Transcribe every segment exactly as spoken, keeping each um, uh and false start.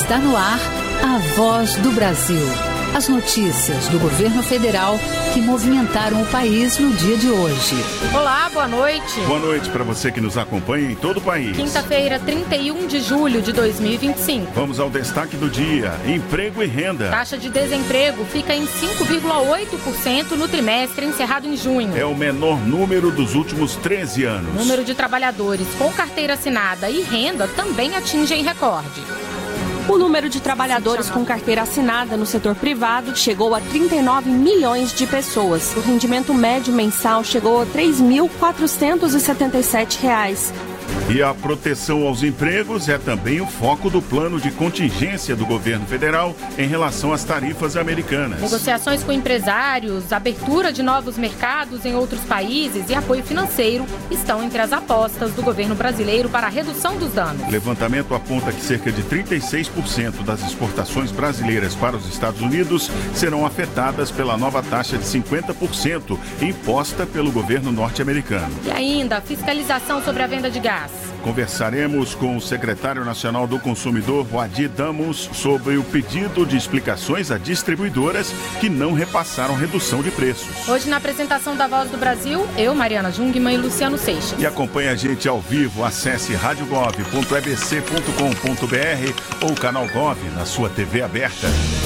Está no ar a Voz do Brasil. As notícias do governo federal que movimentaram o país no dia de hoje. Olá, boa noite. Boa noite para você que nos acompanha em todo o país. Quinta-feira, trinta e um de julho de dois mil e vinte e cinco. Vamos ao destaque do dia: emprego e renda. Taxa de desemprego fica em cinco vírgula oito por cento no trimestre encerrado em junho. É o menor número dos últimos treze anos. O número de trabalhadores com carteira assinada e renda também atingem recorde. O número de trabalhadores com carteira assinada no setor privado chegou a trinta e nove milhões de pessoas. O rendimento médio mensal chegou a três mil quatrocentos e setenta e sete reais. E a proteção aos empregos é também o foco do plano de contingência do governo federal em relação às tarifas americanas. Negociações com empresários, abertura de novos mercados em outros países e apoio financeiro estão entre as apostas do governo brasileiro para a redução dos danos. O levantamento aponta que cerca de trinta e seis por cento das exportações brasileiras para os Estados Unidos serão afetadas pela nova taxa de cinquenta por cento imposta pelo governo norte-americano. E ainda a fiscalização sobre a venda de gás. Conversaremos com o secretário nacional do consumidor, Wadir Damos, sobre o pedido de explicações a distribuidoras que não repassaram redução de preços. Hoje, na apresentação da Voz do Brasil, eu, Mariana Jungmann e Luciano Seixas. E acompanhe a gente ao vivo. Acesse rádio gov ponto e b c ponto com ponto b r ou canal Gov na sua T V aberta.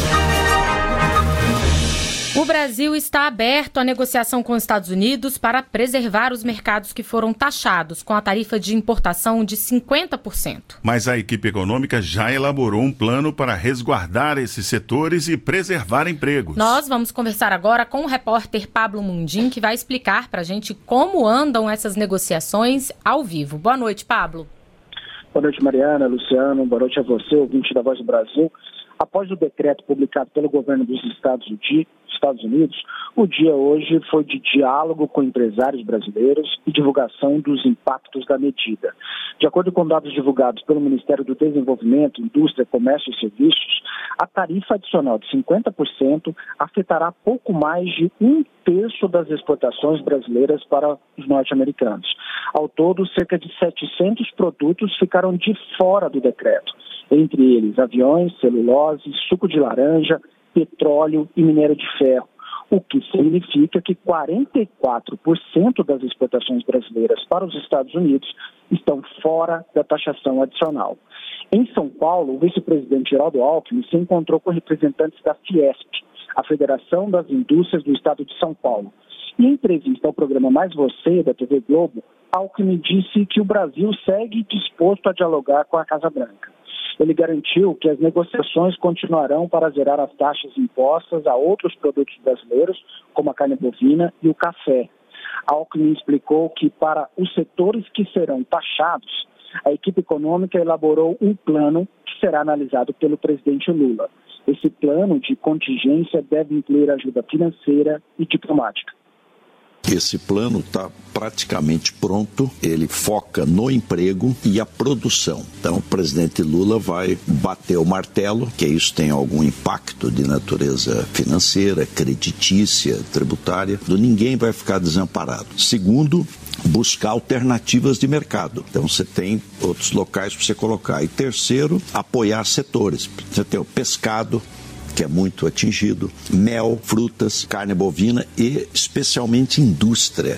O Brasil está aberto à negociação com os Estados Unidos para preservar os mercados que foram taxados com a tarifa de importação de cinquenta por cento. Mas a equipe econômica já elaborou um plano para resguardar esses setores e preservar empregos. Nós vamos conversar agora com o repórter Pablo Mundim, que vai explicar para a gente como andam essas negociações ao vivo. Boa noite, Pablo. Boa noite, Mariana, Luciano. Boa noite a você, ouvinte da Voz do Brasil. Após o decreto publicado pelo governo dos Estados Unidos, o dia hoje foi de diálogo com empresários brasileiros e divulgação dos impactos da medida. De acordo com dados divulgados pelo Ministério do Desenvolvimento, Indústria, Comércio e Serviços, a tarifa adicional de cinquenta por cento afetará pouco mais de um terço das exportações brasileiras para os norte-americanos. Ao todo, cerca de setecentos produtos ficaram de fora do decreto. Entre eles, aviões, celulose, suco de laranja, petróleo e minério de ferro, o que significa que quarenta e quatro por cento das exportações brasileiras para os Estados Unidos estão fora da taxação adicional. Em São Paulo, o vice-presidente Geraldo Alckmin se encontrou com representantes da Fiesp, a Federação das Indústrias do Estado de São Paulo. E em entrevista ao programa Mais Você, da T V Globo, Alckmin disse que o Brasil segue disposto a dialogar com a Casa Branca. Ele garantiu que as negociações continuarão para zerar as taxas impostas a outros produtos brasileiros, como a carne bovina e o café. Alckmin explicou que para os setores que serão taxados, a equipe econômica elaborou um plano que será analisado pelo presidente Lula. Esse plano de contingência deve incluir ajuda financeira e diplomática. Esse plano está praticamente pronto, ele foca no emprego e a produção. Então o presidente Lula vai bater o martelo, que isso tem algum impacto de natureza financeira, creditícia, tributária, ninguém vai ficar desamparado. Segundo, buscar alternativas de mercado. Então você tem outros locais para você colocar. E terceiro, apoiar setores. Você tem o pescado, que é muito atingido, mel, frutas, carne bovina e especialmente indústria.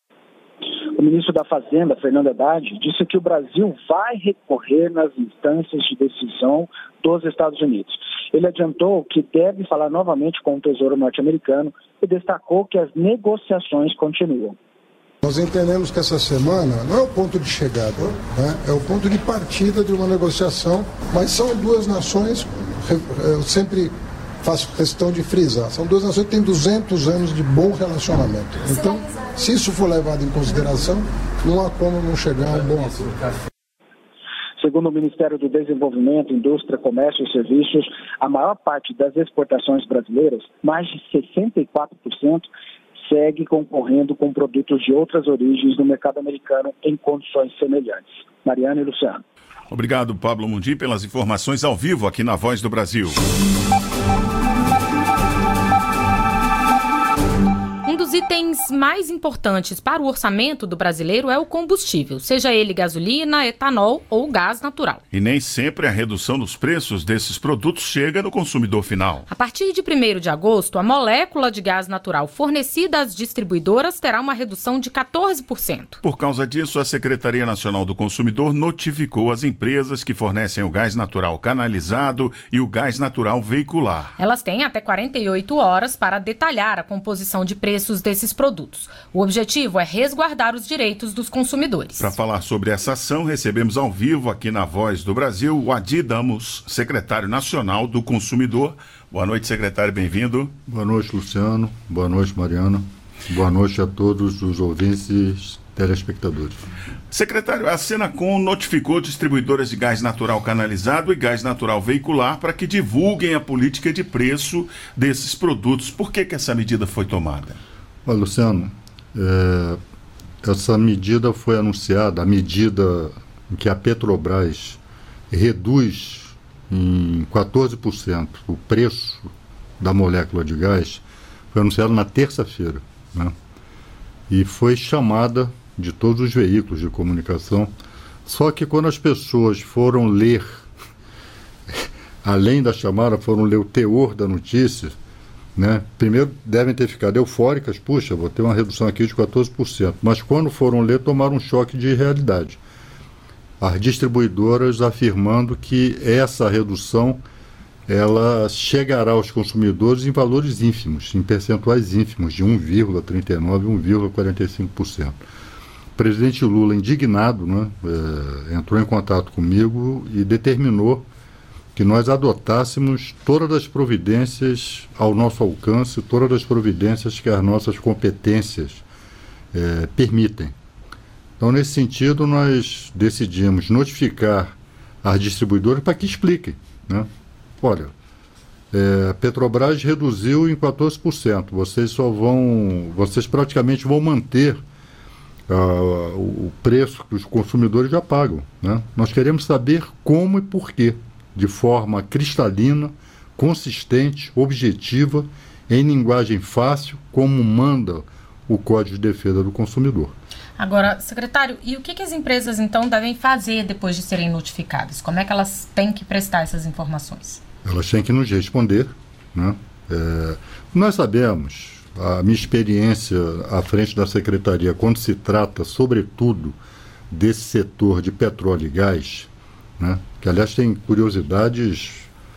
O ministro da Fazenda, Fernando Haddad, disse que o Brasil vai recorrer nas instâncias de decisão dos Estados Unidos. Ele adiantou que deve falar novamente com o Tesouro norte-americano e destacou que as negociações continuam. Nós entendemos que essa semana não é o ponto de chegada, né? É o ponto de partida de uma negociação, mas são duas nações, eu sempre faço questão de frisar, são duas nações que têm duzentos anos de bom relacionamento. Então, se isso for levado em consideração, não há como não chegar a um bom acordo. Segundo o Ministério do Desenvolvimento, Indústria, Comércio e Serviços, a maior parte das exportações brasileiras, mais de sessenta e quatro por cento, segue concorrendo com produtos de outras origens no mercado americano em condições semelhantes. Mariana e Luciano. Obrigado, Pablo Mundim, pelas informações ao vivo aqui na Voz do Brasil. Um dos itens mais importantes para o orçamento do brasileiro é o combustível, seja ele gasolina, etanol ou gás natural. E nem sempre a redução dos preços desses produtos chega no consumidor final. A partir de primeiro de agosto, a molécula de gás natural fornecida às distribuidoras terá uma redução de quatorze por cento. Por causa disso, a Secretaria Nacional do Consumidor notificou as empresas que fornecem o gás natural canalizado e o gás natural veicular. Elas têm até quarenta e oito horas para detalhar a composição de preços desses produtos. O objetivo é resguardar os direitos dos consumidores. Para falar sobre essa ação, recebemos ao vivo aqui na Voz do Brasil o Adi Damos, secretário nacional do consumidor. Boa noite, secretário, bem-vindo. Boa noite, Luciano. Boa noite, Mariana. Boa noite a todos os ouvintes e telespectadores. Secretário, a Senacom notificou distribuidoras de gás natural canalizado e gás natural veicular para que divulguem a política de preço desses produtos. Por que que essa medida foi tomada? Olha, Luciano, é, essa medida foi anunciada, a medida em que a Petrobras reduz em quatorze por cento o preço da molécula de gás, foi anunciada na terça-feira, né? E foi chamada de todos os veículos de comunicação. Só que quando as pessoas foram ler, além da chamada, foram ler o teor da notícia, né? Primeiro devem ter ficado eufóricas, puxa, vou ter uma redução aqui de quatorze por cento. Mas quando foram ler, tomaram um choque de realidade. As distribuidoras afirmando que essa redução ela chegará aos consumidores em valores ínfimos, em percentuais ínfimos, de um vírgula trinta e nove por cento e um vírgula quarenta e cinco por cento. O presidente Lula, indignado, né, é, entrou em contato comigo e determinou que nós adotássemos todas as providências ao nosso alcance, todas as providências que as nossas competências é, permitem. Então, nesse sentido, nós decidimos notificar as distribuidoras para que expliquem, né? Olha, é, a Petrobras reduziu em quatorze por cento, vocês só vão, vocês praticamente vão manter uh, o preço que os consumidores já pagam, né? Nós queremos saber como e por quê, de forma cristalina, consistente, objetiva, em linguagem fácil, como manda o Código de Defesa do Consumidor. Agora, secretário, e o que, que as empresas, então, devem fazer depois de serem notificadas? Como é que elas têm que prestar essas informações? Elas têm que nos responder, né? É, nós sabemos, a minha experiência à frente da Secretaria, quando se trata, sobretudo, desse setor de petróleo e gás, né? Que, aliás, tem curiosidades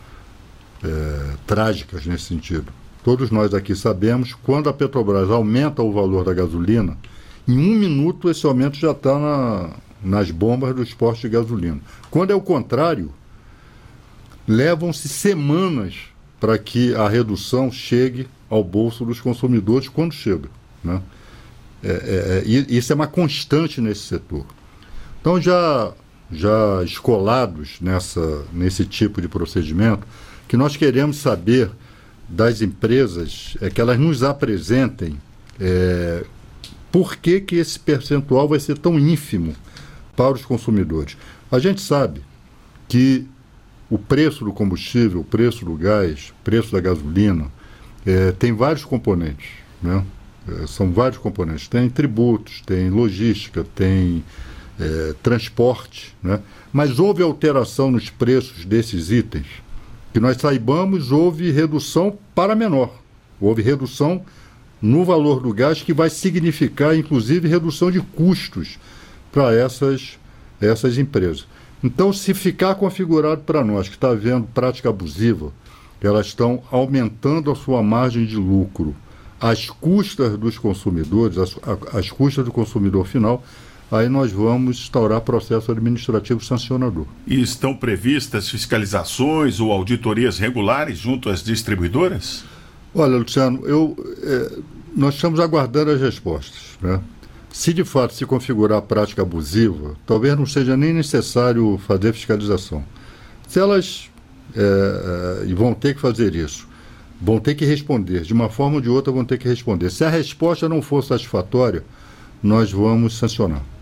é, trágicas nesse sentido. Todos nós aqui sabemos, quando a Petrobras aumenta o valor da gasolina, em um minuto esse aumento já está na, nas bombas dos postos de gasolina. Quando é o contrário, levam-se semanas para que a redução chegue ao bolso dos consumidores quando chega, né? É, é, é, isso é uma constante nesse setor. Então, já, já escolados nessa, nesse tipo de procedimento, que nós queremos saber das empresas é que elas nos apresentem é, por que que esse percentual vai ser tão ínfimo para os consumidores. A gente sabe que o preço do combustível, o preço do gás, o preço da gasolina, é, tem vários componentes, né? É, são vários componentes. Tem tributos, tem logística, tem é, transporte, né? Mas houve alteração nos preços desses itens. Que nós saibamos, houve redução para menor. Houve redução no valor do gás, que vai significar, inclusive, redução de custos para essas, essas empresas. Então, se ficar configurado para nós que está havendo prática abusiva, elas estão aumentando a sua margem de lucro às custas dos consumidores, às, às custas do consumidor final, aí nós vamos instaurar processo administrativo sancionador. E estão previstas fiscalizações ou auditorias regulares junto às distribuidoras? Olha, Luciano, eu, é, nós estamos aguardando as respostas, né? Se de fato se configurar a prática abusiva, talvez não seja nem necessário fazer fiscalização. Se elas, é, é, e vão ter que fazer isso, vão ter que responder, de uma forma ou de outra vão ter que responder. Se a resposta não for satisfatória, nós vamos sancionar.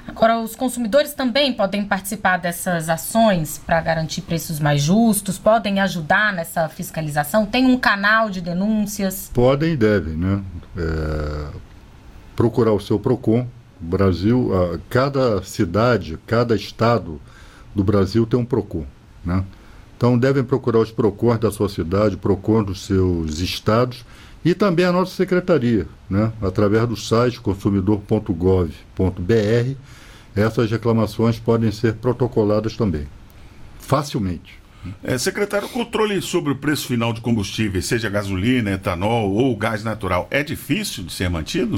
Agora, os consumidores também podem participar dessas ações para garantir preços mais justos? Podem ajudar nessa fiscalização? Tem um canal de denúncias? Podem e devem, né? É, procurar o seu PROCON. O Brasil, a, cada cidade, cada estado do Brasil tem um PROCON, né? Então devem procurar os PROCONs da sua cidade, PROCON dos seus estados e também a nossa secretaria, né? Através do site consumidor ponto gov ponto br, essas reclamações podem ser protocoladas também, facilmente. É, secretário, o controle sobre o preço final de combustíveis, seja gasolina, etanol ou gás natural, é difícil de ser mantido?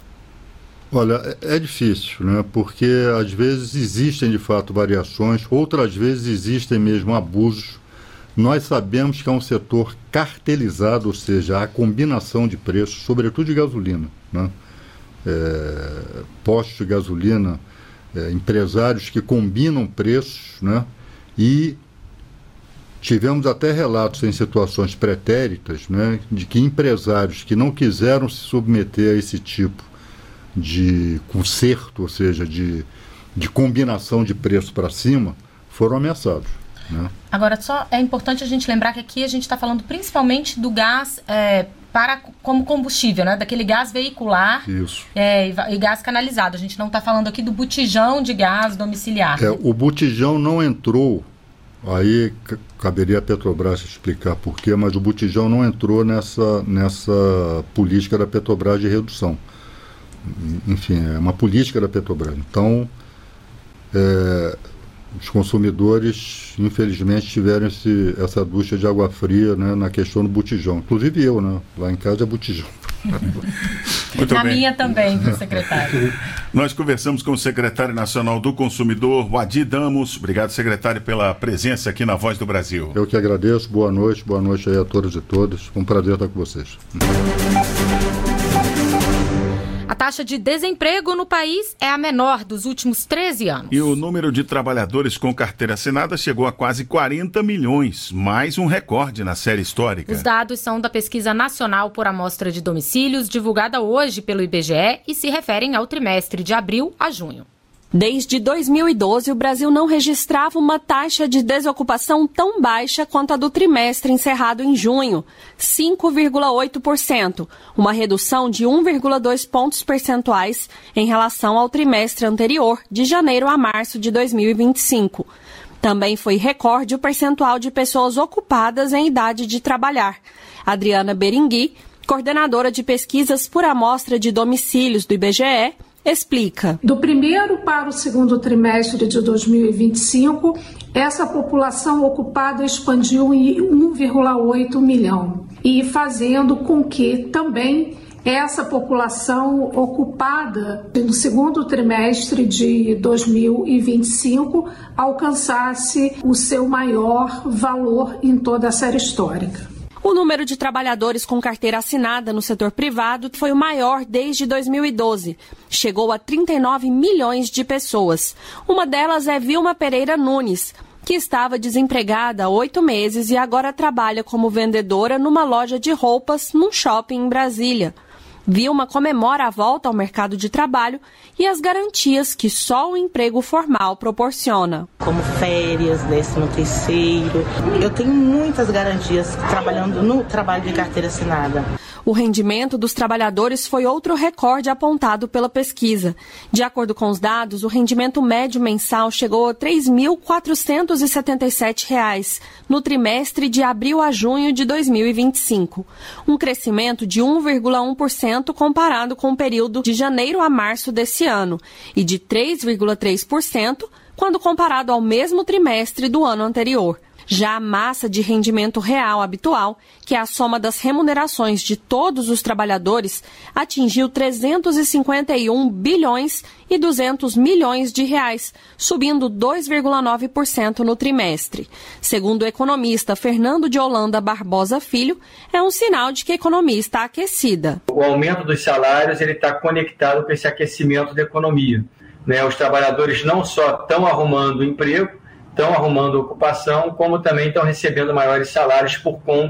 Olha, é, é difícil, né? Porque às vezes existem de fato variações, outras vezes existem mesmo abusos. Nós sabemos que é um setor cartelizado, ou seja, a combinação de preços, sobretudo de gasolina, né? É, postos de gasolina, é, empresários que combinam preços, né? E tivemos até relatos em situações pretéritas, né, de que empresários que não quiseram se submeter a esse tipo de conserto, ou seja, de, de combinação de preço para cima, foram ameaçados, né? Agora, só é importante a gente lembrar que aqui a gente está falando principalmente do gás é, para, como combustível, né? Daquele gás veicular. Isso. É, e, e gás canalizado. A gente não está falando aqui do botijão de gás domiciliar. É, o botijão não entrou, aí c- caberia a Petrobras explicar por quê, mas o botijão não entrou nessa, nessa política da Petrobras de redução. Enfim, é uma política da Petrobras. Então, é, os consumidores, infelizmente, tiveram esse, essa ducha de água fria, né, na questão do botijão. Inclusive eu, né? Lá em casa é botijão. Muito Na bem. minha também, viu, secretário? Nós conversamos com o secretário nacional do consumidor, Wadi Damos. Obrigado, secretário, pela presença aqui na Voz do Brasil. Eu que agradeço. Boa noite. Boa noite aí a todos e todas. Um prazer estar com vocês. A taxa de desemprego no país é a menor dos últimos treze anos. E o número de trabalhadores com carteira assinada chegou a quase quarenta milhões, mais um recorde na série histórica. Os dados são da Pesquisa Nacional por Amostra de Domicílios, divulgada hoje pelo I B G E, e se referem ao trimestre de abril a junho. Desde dois mil e doze, o Brasil não registrava uma taxa de desocupação tão baixa quanto a do trimestre encerrado em junho, cinco vírgula oito por cento, uma redução de um vírgula dois pontos percentuais em relação ao trimestre anterior, de janeiro a março de dois mil e vinte e cinco. Também foi recorde o percentual de pessoas ocupadas em idade de trabalhar. Adriana Berengui, coordenadora de pesquisas por amostra de domicílios do I B G E, explica. Do primeiro para o segundo trimestre de dois mil e vinte e cinco, essa população ocupada expandiu em um vírgula oito milhão, e fazendo com que também essa população ocupada no segundo trimestre de dois mil e vinte e cinco alcançasse o seu maior valor em toda a série histórica. O número de trabalhadores com carteira assinada no setor privado foi o maior desde dois mil e doze. Chegou a trinta e nove milhões de pessoas. Uma delas é Vilma Pereira Nunes, que estava desempregada há oito meses e agora trabalha como vendedora numa loja de roupas num shopping em Brasília. Vilma comemora a volta ao mercado de trabalho e as garantias que só o emprego formal proporciona. Como férias, décimo terceiro, eu tenho muitas garantias trabalhando no trabalho de carteira assinada. O rendimento dos trabalhadores foi outro recorde apontado pela pesquisa. De acordo com os dados, o rendimento médio mensal chegou a três mil quatrocentos e setenta e sete reais no trimestre de abril a junho de dois mil e vinte e cinco, um crescimento de um vírgula um por cento comparado com o período de janeiro a março desse ano e de três vírgula três por cento quando comparado ao mesmo trimestre do ano anterior. Já a massa de rendimento real habitual, que é a soma das remunerações de todos os trabalhadores, atingiu trezentos e cinquenta e um bilhões e duzentos milhões de reais, subindo dois vírgula nove por cento no trimestre. Segundo o economista Fernando de Holanda Barbosa Filho, é um sinal de que a economia está aquecida. O aumento dos salários ele está conectado com esse aquecimento da economia, né? Os trabalhadores não só estão arrumando emprego, estão arrumando ocupação, como também estão recebendo maiores salários por conta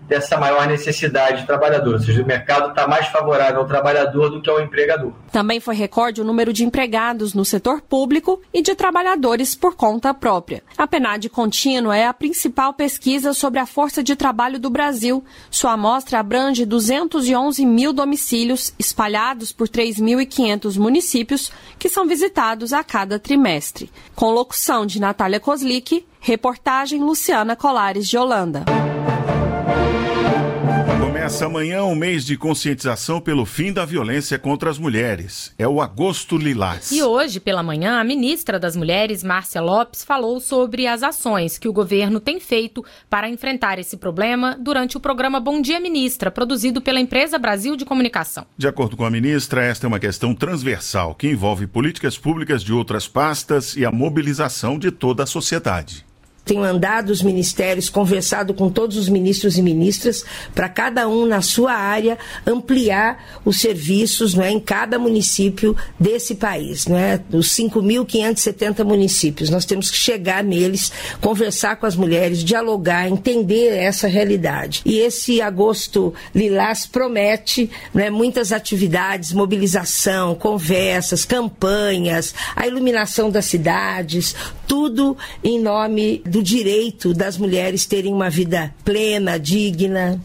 dessa maior necessidade de trabalhador, ou seja, o mercado está mais favorável ao trabalhador do que ao empregador. Também foi recorde o número de empregados no setor público e de trabalhadores por conta própria. A PNAD Contínua é a principal pesquisa sobre a força de trabalho do Brasil. Sua amostra abrange duzentos e onze mil domicílios espalhados por três mil e quinhentos municípios que são visitados a cada trimestre. Com locução de Natália Kozlik, reportagem Luciana Colares de Holanda. Começa amanhã um mês de conscientização pelo fim da violência contra as mulheres. É o Agosto Lilás. E hoje, pela manhã, a ministra das Mulheres, Márcia Lopes, falou sobre as ações que o governo tem feito para enfrentar esse problema durante o programa Bom Dia Ministra, produzido pela Empresa Brasil de Comunicação. De acordo com a ministra, esta é uma questão transversal que envolve políticas públicas de outras pastas e a mobilização de toda a sociedade. Tenho andado os ministérios, conversado com todos os ministros e ministras, para cada um, na sua área, ampliar os serviços, não é, em cada município desse país. Não é, os cinco mil quinhentos e setenta municípios. Nós temos que chegar neles, conversar com as mulheres, dialogar, entender essa realidade. E esse Agosto Lilás promete, não é, muitas atividades, mobilização, conversas, campanhas, a iluminação das cidades, tudo em nome do direito das mulheres terem uma vida plena, digna.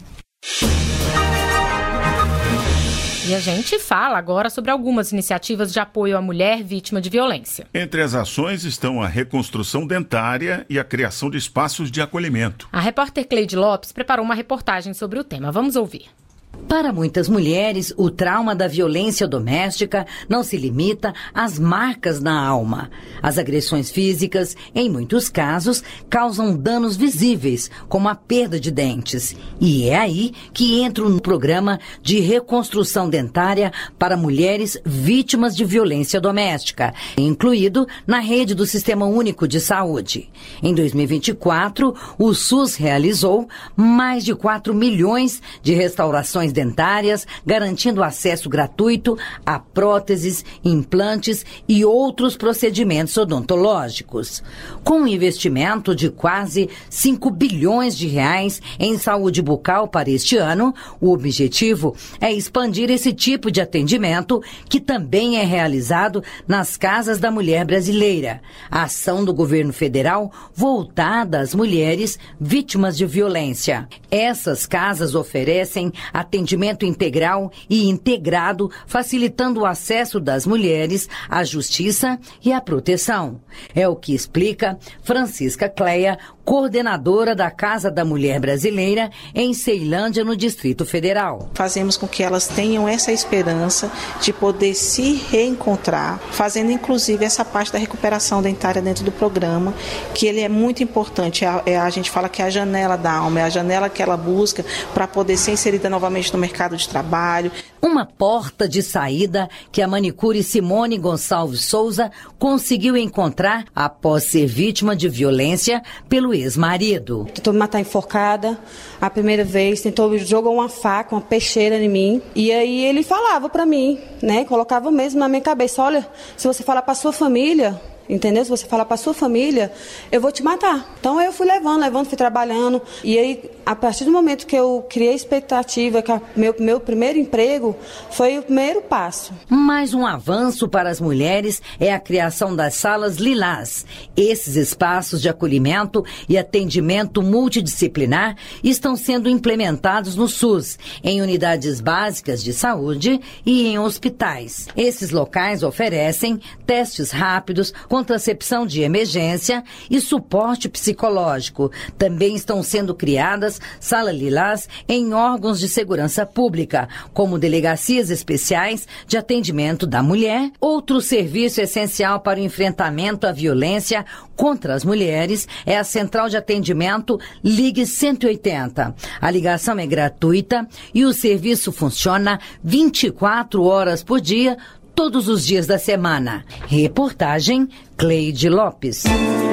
E a gente fala agora sobre algumas iniciativas de apoio à mulher vítima de violência. Entre as ações estão a reconstrução dentária e a criação de espaços de acolhimento. A repórter Cleide Lopes preparou uma reportagem sobre o tema. Vamos ouvir. Para muitas mulheres, o trauma da violência doméstica não se limita às marcas na alma. As agressões físicas, em muitos casos, causam danos visíveis, como a perda de dentes. E é aí que entra um programa de reconstrução dentária para mulheres vítimas de violência doméstica, incluído na rede do Sistema Único de Saúde. Em dois mil e vinte e quatro, o SUS realizou mais de quatro milhões de restaurações dentárias, garantindo acesso gratuito a próteses, implantes e outros procedimentos odontológicos. Com um investimento de quase cinco bilhões de reais em saúde bucal para este ano, o objetivo é expandir esse tipo de atendimento, que também é realizado nas casas da mulher brasileira. A ação do governo federal voltada às mulheres vítimas de violência. Essas casas oferecem atendimento integral e integrado, facilitando o acesso das mulheres à justiça e à proteção. É o que explica Francisca Cleia, coordenadora da Casa da Mulher Brasileira em Ceilândia, no Distrito Federal. Fazemos com que elas tenham essa esperança de poder se reencontrar, fazendo inclusive essa parte da recuperação dentária dentro do programa, que ele é muito importante. É, é, a gente fala que é a janela da alma, é a janela que ela busca para poder ser inserida novamente no mercado de trabalho. Uma porta de saída que a manicure Simone Gonçalves Souza conseguiu encontrar após ser vítima de violência pelo ex-marido. Tentou me matar enforcada a primeira vez, tentou jogar uma faca, uma peixeira em mim. E aí ele falava pra mim, né, colocava mesmo na minha cabeça: olha, se você falar pra sua família, entendeu? Se você falar para sua família, eu vou te matar. Então eu fui levando, levando, fui trabalhando. E aí, a partir do momento que eu criei a expectativa, que meu, meu primeiro emprego foi o primeiro passo. Mais um avanço para as mulheres é a criação das salas Lilás. Esses espaços de acolhimento e atendimento multidisciplinar estão sendo implementados no SUS, em unidades básicas de saúde e em hospitais. Esses locais oferecem testes rápidos, contracepção de emergência e suporte psicológico. Também estão sendo criadas salas Lilás em órgãos de segurança pública, como delegacias especiais de atendimento da mulher. Outro serviço essencial para o enfrentamento à violência contra as mulheres é a Central de Atendimento Ligue cento e oitenta. A ligação é gratuita e o serviço funciona vinte e quatro horas por dia, todos os dias da semana. Reportagem Cleide Lopes.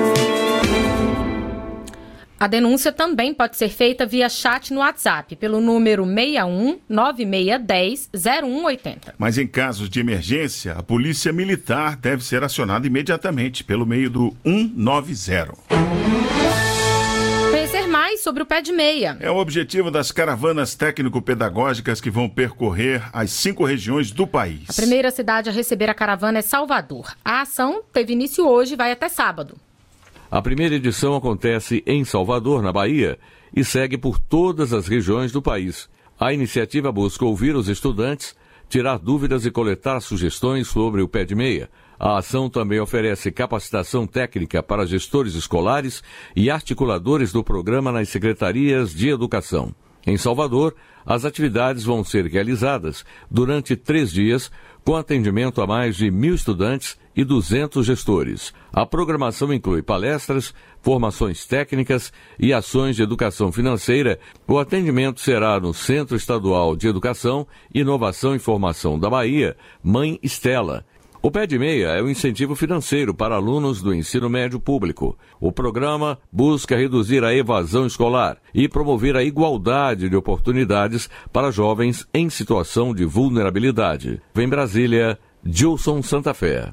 A denúncia também pode ser feita via chat no WhatsApp, pelo número seis um nove seis um zero zero um oito zero. Mas em casos de emergência, a Polícia Militar deve ser acionada imediatamente pelo meio do um nove zero. Conhecer mais mais sobre o pé de meia. É o objetivo das caravanas técnico-pedagógicas que vão percorrer as cinco regiões do país. A primeira cidade a receber a caravana é Salvador. A ação teve início hoje e vai até sábado. A primeira edição acontece em Salvador, na Bahia, e segue por todas as regiões do país. A iniciativa busca ouvir os estudantes, tirar dúvidas e coletar sugestões sobre o pé de meia. A ação também oferece capacitação técnica para gestores escolares e articuladores do programa nas secretarias de educação. Em Salvador, as atividades vão ser realizadas durante três dias, com atendimento a mais de mil estudantes e duzentos gestores. A programação inclui palestras, formações técnicas e ações de educação financeira. O atendimento será no Centro Estadual de Educação, Inovação e Formação da Bahia, Mãe Estela. O Pé de Meia é um incentivo financeiro para alunos do ensino médio público. O programa busca reduzir a evasão escolar e promover a igualdade de oportunidades para jovens em situação de vulnerabilidade. Vem Brasília, Gilson Santa Fé.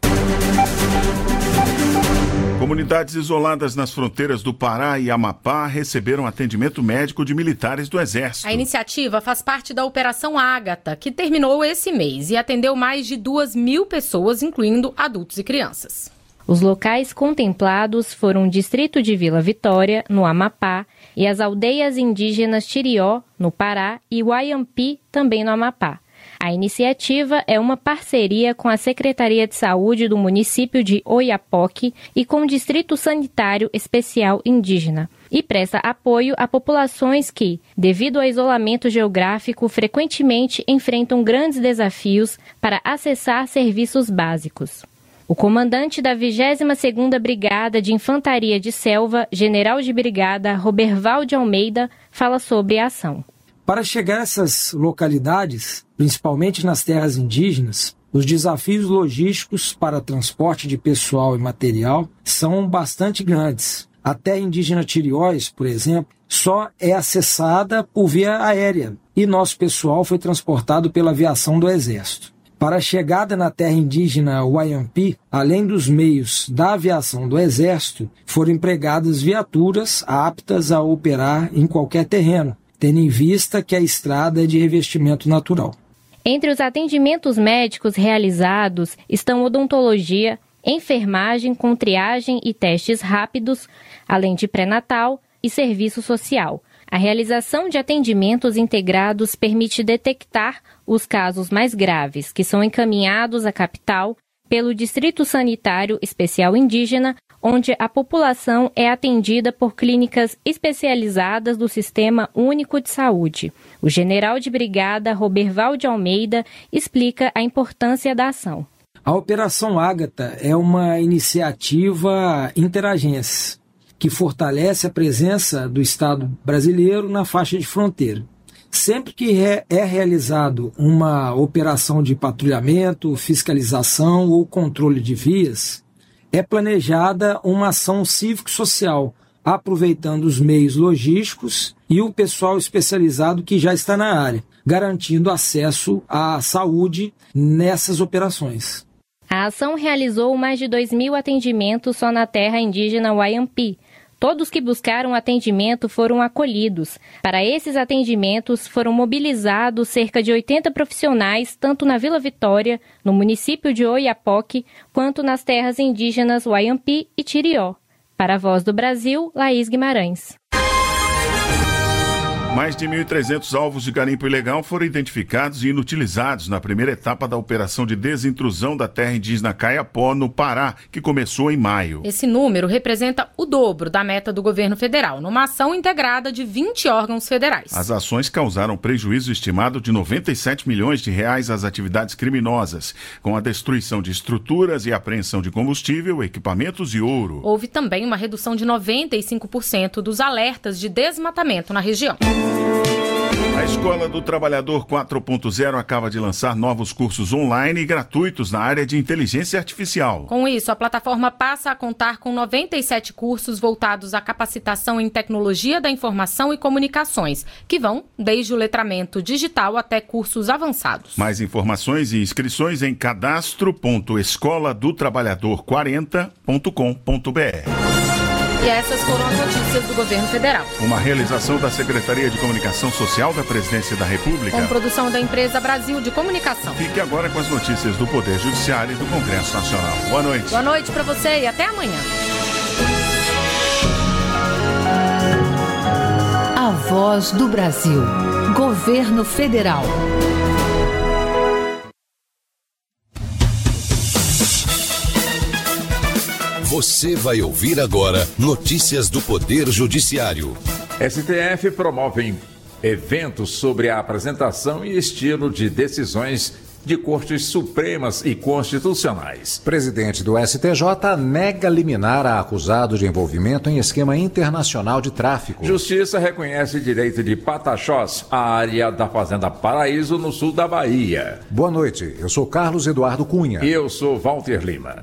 Comunidades isoladas nas fronteiras do Pará e Amapá receberam atendimento médico de militares do Exército. A iniciativa faz parte da Operação Ágata, que terminou esse mês e atendeu mais de duas mil pessoas, incluindo adultos e crianças. Os locais contemplados foram o distrito de Vila Vitória, no Amapá, e as aldeias indígenas Tirió, no Pará, e Uaiampi, também no Amapá. A iniciativa é uma parceria com a Secretaria de Saúde do município de Oiapoque e com o Distrito Sanitário Especial Indígena e presta apoio a populações que, devido ao isolamento geográfico, frequentemente enfrentam grandes desafios para acessar serviços básicos. O comandante da vigésima segunda Brigada de Infantaria de Selva, general de brigada Roberval de Almeida, fala sobre a ação. Para chegar a essas localidades, principalmente nas terras indígenas, os desafios logísticos para transporte de pessoal e material são bastante grandes. A terra indígena Tirióis, por exemplo, só é acessada por via aérea e nosso pessoal foi transportado pela aviação do Exército. Para a chegada na terra indígena Uaiampi, além dos meios da aviação do Exército, foram empregadas viaturas aptas a operar em qualquer terreno, tendo em vista que a estrada é de revestimento natural. Entre os atendimentos médicos realizados estão odontologia, enfermagem com triagem e testes rápidos, além de pré-natal e serviço social. A realização de atendimentos integrados permite detectar os casos mais graves, que são encaminhados à capital pelo Distrito Sanitário Especial Indígena, onde a população é atendida por clínicas especializadas do Sistema Único de Saúde. O general de brigada Roberval de Almeida explica a importância da ação. A Operação Ágata é uma iniciativa interagência que fortalece a presença do Estado brasileiro na faixa de fronteira. Sempre que é realizado uma operação de patrulhamento, fiscalização ou controle de vias, é planejada uma ação cívico-social, aproveitando os meios logísticos e o pessoal especializado que já está na área, garantindo acesso à saúde nessas operações. A ação realizou mais de dois mil atendimentos só na terra indígena Uaiampi. Todos que buscaram atendimento foram acolhidos. Para esses atendimentos foram mobilizados cerca de oitenta profissionais, tanto na Vila Vitória, no município de Oiapoque, quanto nas terras indígenas Uaiampi e Tirió. Para a Voz do Brasil, Laís Guimarães. Mais de mil e trezentos alvos de garimpo ilegal foram identificados e inutilizados na primeira etapa da operação de desintrusão da terra indígena Caiapó, no Pará, que começou em maio. Esse número representa o dobro da meta do governo federal, numa ação integrada de vinte órgãos federais. As ações causaram prejuízo estimado de noventa e sete milhões de reais às atividades criminosas, com a destruição de estruturas e apreensão de combustível, equipamentos e ouro. Houve também uma redução de noventa e cinco por cento dos alertas de desmatamento na região. A Escola do Trabalhador quatro ponto zero acaba de lançar novos cursos online e gratuitos na área de inteligência artificial. Com isso, a plataforma passa a contar com noventa e sete cursos voltados à capacitação em tecnologia da informação e comunicações, que vão desde o letramento digital até cursos avançados. Mais informações e inscrições em cadastro ponto escola do trabalhador quarenta ponto com ponto br. E essas foram as notícias do governo federal. Uma realização da Secretaria de Comunicação Social da Presidência da República. Com produção da empresa Brasil de Comunicação. Fique agora com as notícias do Poder Judiciário e do Congresso Nacional. Boa noite. Boa noite para você e até amanhã. A Voz do Brasil. Governo Federal. Você vai ouvir agora notícias do Poder Judiciário. S T F promove eventos sobre a apresentação e estilo de decisões de cortes supremas e constitucionais. Presidente do S T J nega liminar a acusado de envolvimento em esquema internacional de tráfico. Justiça reconhece direito de Pataxós, a área da Fazenda Paraíso, no sul da Bahia. Boa noite, eu sou Carlos Eduardo Cunha. E eu sou Walter Lima.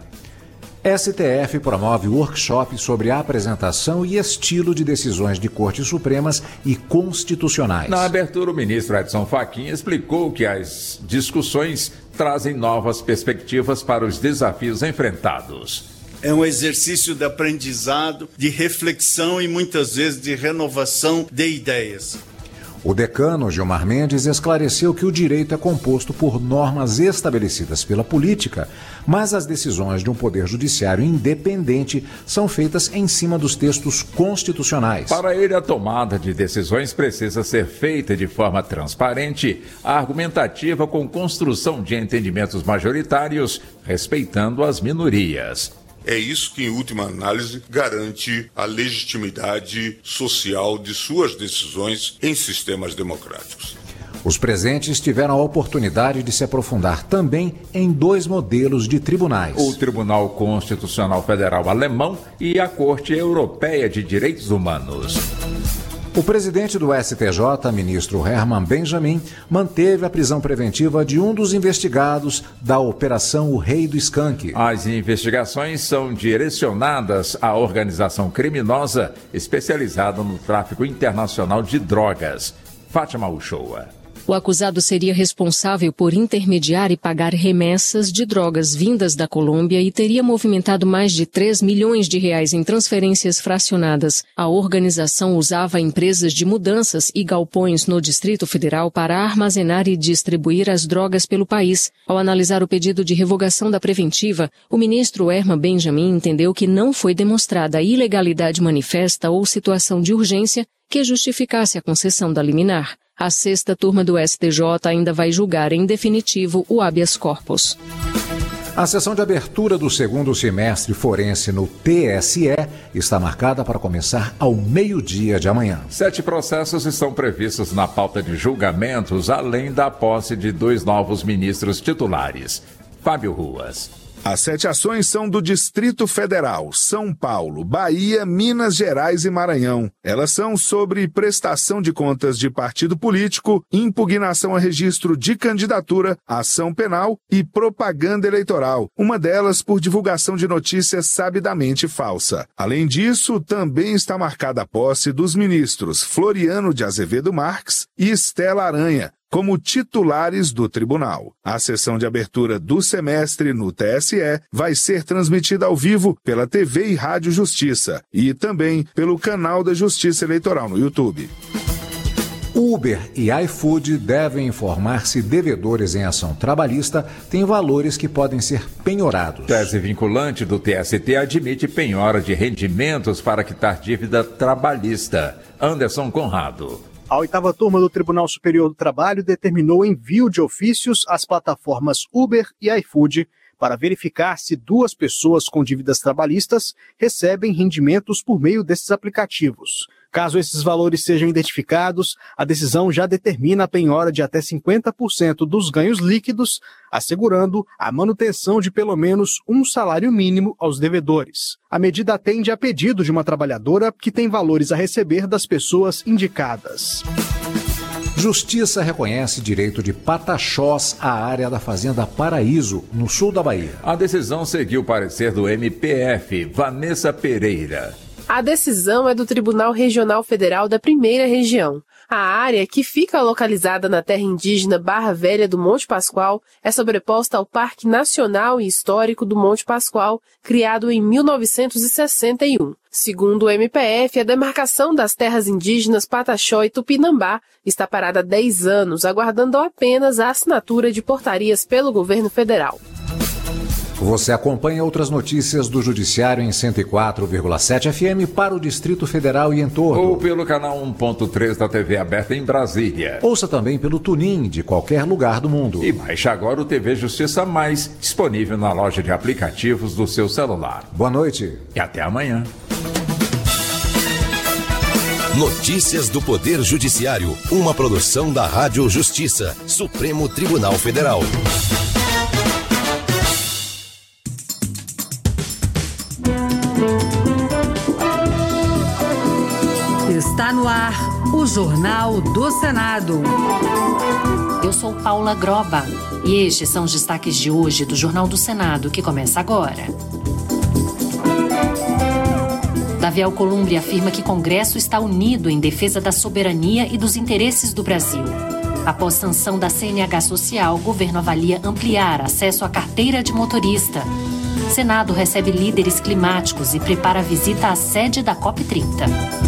S T F promove workshop sobre a apresentação e estilo de decisões de cortes supremas e constitucionais. Na abertura, o ministro Edson Fachin explicou que as discussões trazem novas perspectivas para os desafios enfrentados. É um exercício de aprendizado, de reflexão e muitas vezes de renovação de ideias. O decano Gilmar Mendes esclareceu que o direito é composto por normas estabelecidas pela política, mas as decisões de um poder judiciário independente são feitas em cima dos textos constitucionais. Para ele, a tomada de decisões precisa ser feita de forma transparente, argumentativa, com construção de entendimentos majoritários, respeitando as minorias. É isso que, em última análise, garante a legitimidade social de suas decisões em sistemas democráticos. Os presentes tiveram a oportunidade de se aprofundar também em dois modelos de tribunais: o Tribunal Constitucional Federal Alemão e a Corte Europeia de Direitos Humanos. O presidente do S T J, ministro Herman Benjamin, manteve a prisão preventiva de um dos investigados da Operação O Rei do Skank. As investigações são direcionadas à organização criminosa especializada no tráfico internacional de drogas. Fátima Uchoa. O acusado seria responsável por intermediar e pagar remessas de drogas vindas da Colômbia e teria movimentado mais de três milhões de reais em transferências fracionadas. A organização usava empresas de mudanças e galpões no Distrito Federal para armazenar e distribuir as drogas pelo país. Ao analisar o pedido de revogação da preventiva, o ministro Herman Benjamin entendeu que não foi demonstrada ilegalidade manifesta ou situação de urgência que justificasse a concessão da liminar. A sexta turma do S T J ainda vai julgar em definitivo o habeas corpus. A sessão de abertura do segundo semestre forense no T S E está marcada para começar ao meio-dia de amanhã. Sete processos estão previstos na pauta de julgamentos, além da posse de dois novos ministros titulares. Fábio Ruas. As sete ações são do Distrito Federal, São Paulo, Bahia, Minas Gerais e Maranhão. Elas são sobre prestação de contas de partido político, impugnação a registro de candidatura, ação penal e propaganda eleitoral, uma delas por divulgação de notícias sabidamente falsa. Além disso, também está marcada a posse dos ministros Floriano de Azevedo Marques e Estela Aranha como titulares do tribunal. A sessão de abertura do semestre no T S E vai ser transmitida ao vivo pela T V e Rádio Justiça e também pelo canal da Justiça Eleitoral no YouTube. Uber e iFood devem informar se devedores em ação trabalhista têm valores que podem ser penhorados. Tese vinculante do T S T admite penhora de rendimentos para quitar dívida trabalhista. Anderson Conrado. A oitava turma do Tribunal Superior do Trabalho determinou o envio de ofícios às plataformas Uber e iFood para verificar se duas pessoas com dívidas trabalhistas recebem rendimentos por meio desses aplicativos. Caso esses valores sejam identificados, a decisão já determina a penhora de até cinquenta por cento dos ganhos líquidos, assegurando a manutenção de pelo menos um salário mínimo aos devedores. A medida atende a pedido de uma trabalhadora que tem valores a receber das pessoas indicadas. Justiça reconhece direito de Pataxós à área da Fazenda Paraíso, no sul da Bahia. A decisão seguiu o parecer do M P F, Vanessa Pereira. A decisão é do Tribunal Regional Federal da Primeira Região. A área, que fica localizada na terra indígena Barra Velha do Monte Pascoal, é sobreposta ao Parque Nacional e Histórico do Monte Pascoal, criado em mil novecentos e sessenta e um. Segundo o M P F, a demarcação das terras indígenas Pataxó e Tupinambá está parada há dez anos, aguardando apenas a assinatura de portarias pelo governo federal. Você acompanha outras notícias do Judiciário em cento e quatro vírgula sete F M para o Distrito Federal e em torno. Ou pelo canal um ponto três da T V aberta em Brasília. Ouça também pelo TuneIn de qualquer lugar do mundo. E baixe agora o T V Justiça Mais, disponível na loja de aplicativos do seu celular. Boa noite. E até amanhã. Notícias do Poder Judiciário, uma produção da Rádio Justiça, Supremo Tribunal Federal. Está no ar o Jornal do Senado. Eu sou Paula Groba e estes são os destaques de hoje do Jornal do Senado, que começa agora. Davi Alcolumbre afirma que Congresso está unido em defesa da soberania e dos interesses do Brasil. Após sanção da C N H Social, o governo avalia ampliar acesso à carteira de motorista. Senado recebe líderes climáticos e prepara a visita à sede da COP trinta.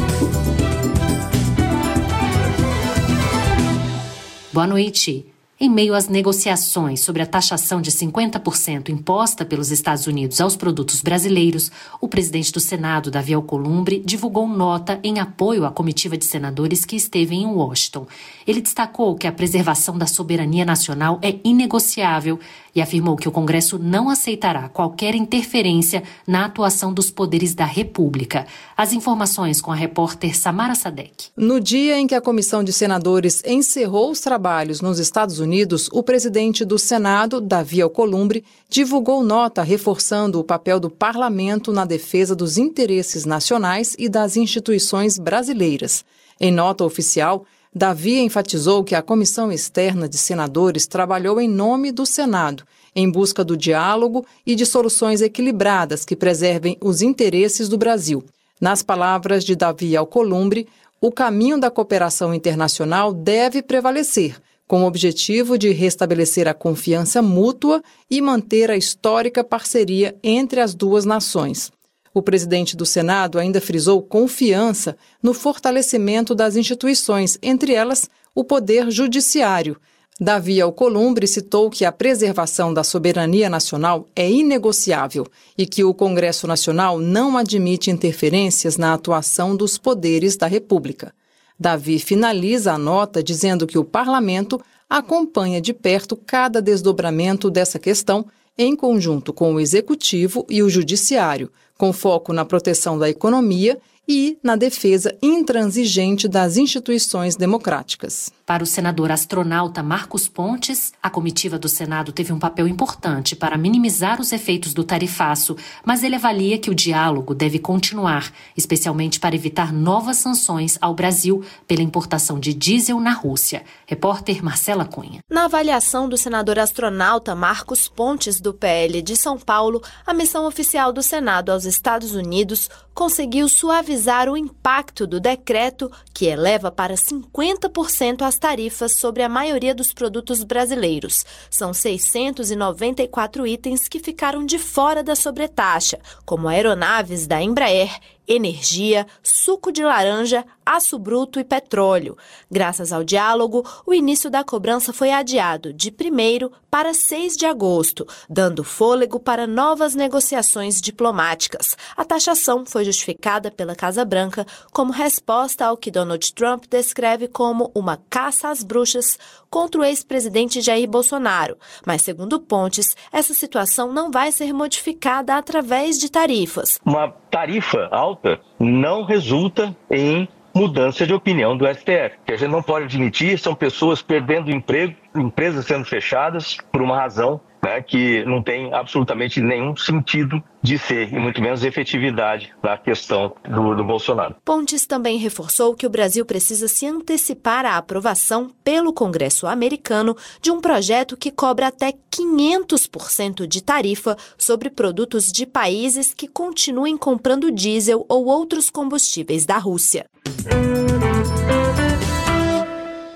Boa noite. Em meio às negociações sobre a taxação de cinquenta por cento imposta pelos Estados Unidos aos produtos brasileiros, o presidente do Senado, Davi Alcolumbre, divulgou nota em apoio à comitiva de senadores que esteve em Washington. Ele destacou que a preservação da soberania nacional é inegociável e afirmou que o Congresso não aceitará qualquer interferência na atuação dos poderes da República. As informações com a repórter Samara Sadek. No dia em que a comissão de senadores encerrou os trabalhos nos Estados Unidos, o presidente do Senado, Davi Alcolumbre, divulgou nota reforçando o papel do parlamento na defesa dos interesses nacionais e das instituições brasileiras. Em nota oficial, Davi enfatizou que a Comissão Externa de Senadores trabalhou em nome do Senado, em busca do diálogo e de soluções equilibradas que preservem os interesses do Brasil. Nas palavras de Davi Alcolumbre, o caminho da cooperação internacional deve prevalecer, com o objetivo de restabelecer a confiança mútua e manter a histórica parceria entre as duas nações. O presidente do Senado ainda frisou confiança no fortalecimento das instituições, entre elas o Poder Judiciário. Davi Alcolumbre citou que a preservação da soberania nacional é inegociável e que o Congresso Nacional não admite interferências na atuação dos poderes da República. Davi finaliza a nota dizendo que o parlamento acompanha de perto cada desdobramento dessa questão em conjunto com o Executivo e o Judiciário, com foco na proteção da economia e na defesa intransigente das instituições democráticas. Para o senador astronauta Marcos Pontes, a comitiva do Senado teve um papel importante para minimizar os efeitos do tarifaço, mas ele avalia que o diálogo deve continuar, especialmente para evitar novas sanções ao Brasil pela importação de diesel na Rússia. Repórter Marcela Cunha. Na avaliação do senador astronauta Marcos Pontes, do P L de São Paulo, a missão oficial do Senado aos Estados Unidos conseguiu suavizar o impacto do decreto que eleva para cinquenta por cento as tarifas sobre a maioria dos produtos brasileiros. São seiscentos e noventa e quatro itens que ficaram de fora da sobretaxa, como aeronaves da Embraer, energia, suco de laranja, aço bruto e petróleo. Graças ao diálogo, o início da cobrança foi adiado de primeiro para seis de agosto, dando fôlego para novas negociações diplomáticas. A taxação foi justificada pela Casa Branca como resposta ao que Donald Trump descreve como uma caça às bruxas contra o ex-presidente Jair Bolsonaro. Mas, segundo Pontes, essa situação não vai ser modificada através de tarifas. Uma tarifa alta não resulta em mudança de opinião do S T F. O que a gente não pode admitir são pessoas perdendo emprego, empresas sendo fechadas por uma razão, né, que não tem absolutamente nenhum sentido de ser, e muito menos efetividade na questão do, do Bolsonaro. Pontes também reforçou que o Brasil precisa se antecipar à aprovação pelo Congresso americano de um projeto que cobra até quinhentos por cento de tarifa sobre produtos de países que continuem comprando diesel ou outros combustíveis da Rússia.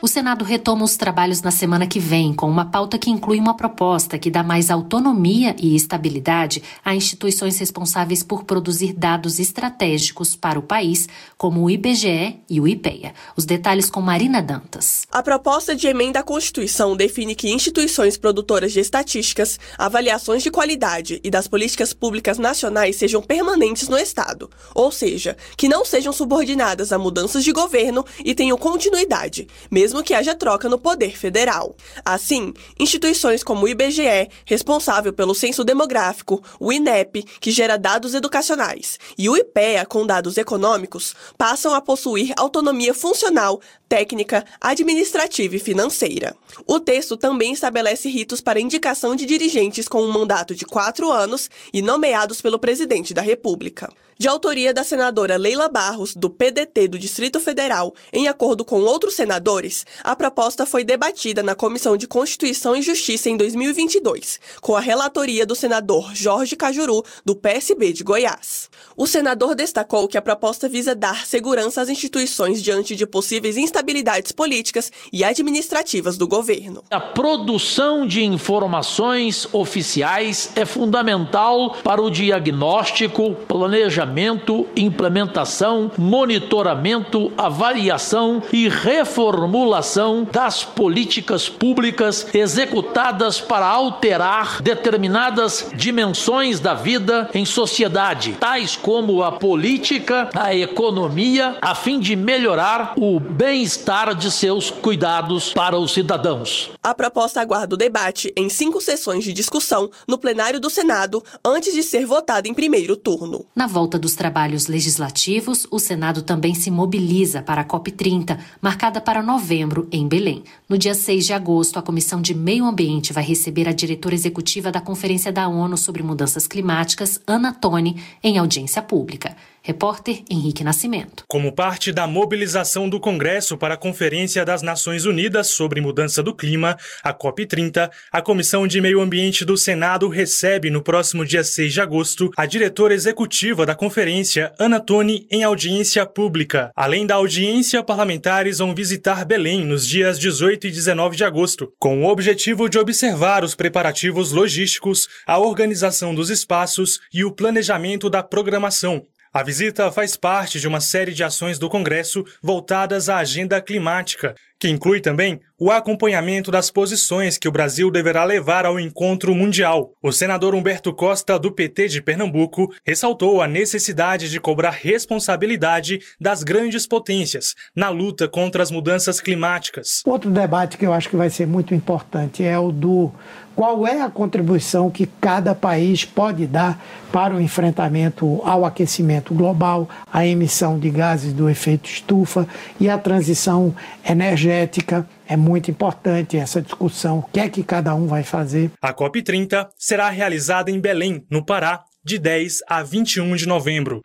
Senado retoma os trabalhos na semana que vem, com uma pauta que inclui uma proposta que dá mais autonomia e estabilidade a instituições responsáveis por produzir dados estratégicos para o país, como o I B G E e o IPEA. Os detalhes com Marina Dantas. A proposta de emenda à Constituição define que instituições produtoras de estatísticas, avaliações de qualidade e das políticas públicas nacionais sejam permanentes no Estado, ou seja, que não sejam subordinadas a mudanças de governo e tenham continuidade, mesmo mesmo que haja troca no poder federal. Assim, instituições como o I B G E, responsável pelo censo demográfico, o INEP, que gera dados educacionais, e o IPEA, com dados econômicos, passam a possuir autonomia funcional, técnica, administrativa e financeira. O texto também estabelece ritos para indicação de dirigentes com um mandato de quatro anos e nomeados pelo presidente da República. De autoria da senadora Leila Barros, do P D T do Distrito Federal, em acordo com outros senadores, a proposta foi debatida na Comissão de Constituição e Justiça em dois mil e vinte e dois, com a relatoria do senador Jorge Cajuru, do P S B de Goiás. O senador destacou que a proposta visa dar segurança às instituições diante de possíveis instabilidades políticas e administrativas do governo. A produção de informações oficiais é fundamental para o diagnóstico, planejamento, implementação, monitoramento, avaliação e reformulação das políticas públicas executadas para alterar determinadas dimensões da vida em sociedade, tais como a política, a economia, a fim de melhorar o bem-estar de seus cuidados para os cidadãos. A proposta aguarda o debate em cinco sessões de discussão no plenário do Senado antes de ser votada em primeiro turno. Na volta dos trabalhos legislativos, o Senado também se mobiliza para a COP trinta, marcada para novembro, em Belém. No dia seis de agosto, a Comissão de Meio Ambiente vai receber a diretora executiva da Conferência da ONU sobre Mudanças Climáticas, Ana Toni, em audiência pública. Repórter Henrique Nascimento. Como parte da mobilização do Congresso para a Conferência das Nações Unidas sobre Mudança do Clima, a COP trinta, a Comissão de Meio Ambiente do Senado recebe no próximo dia seis de agosto a diretora executiva da conferência, Ana Toni, em audiência pública. Além da audiência, parlamentares vão visitar Belém nos dias dezoito e dezenove de agosto, com o objetivo de observar os preparativos logísticos, a organização dos espaços e o planejamento da programação. A visita faz parte de uma série de ações do Congresso voltadas à agenda climática, que inclui também o acompanhamento das posições que o Brasil deverá levar ao encontro mundial. O senador Humberto Costa, do P T de Pernambuco, ressaltou a necessidade de cobrar responsabilidade das grandes potências na luta contra as mudanças climáticas. Outro debate que eu acho que vai ser muito importante é o do qual é a contribuição que cada país pode dar para o enfrentamento ao aquecimento global, à emissão de gases do efeito estufa e à transição energética. É muito importante essa discussão, o que é que cada um vai fazer. A COP trinta será realizada em Belém, no Pará, de dez a vinte e um de novembro.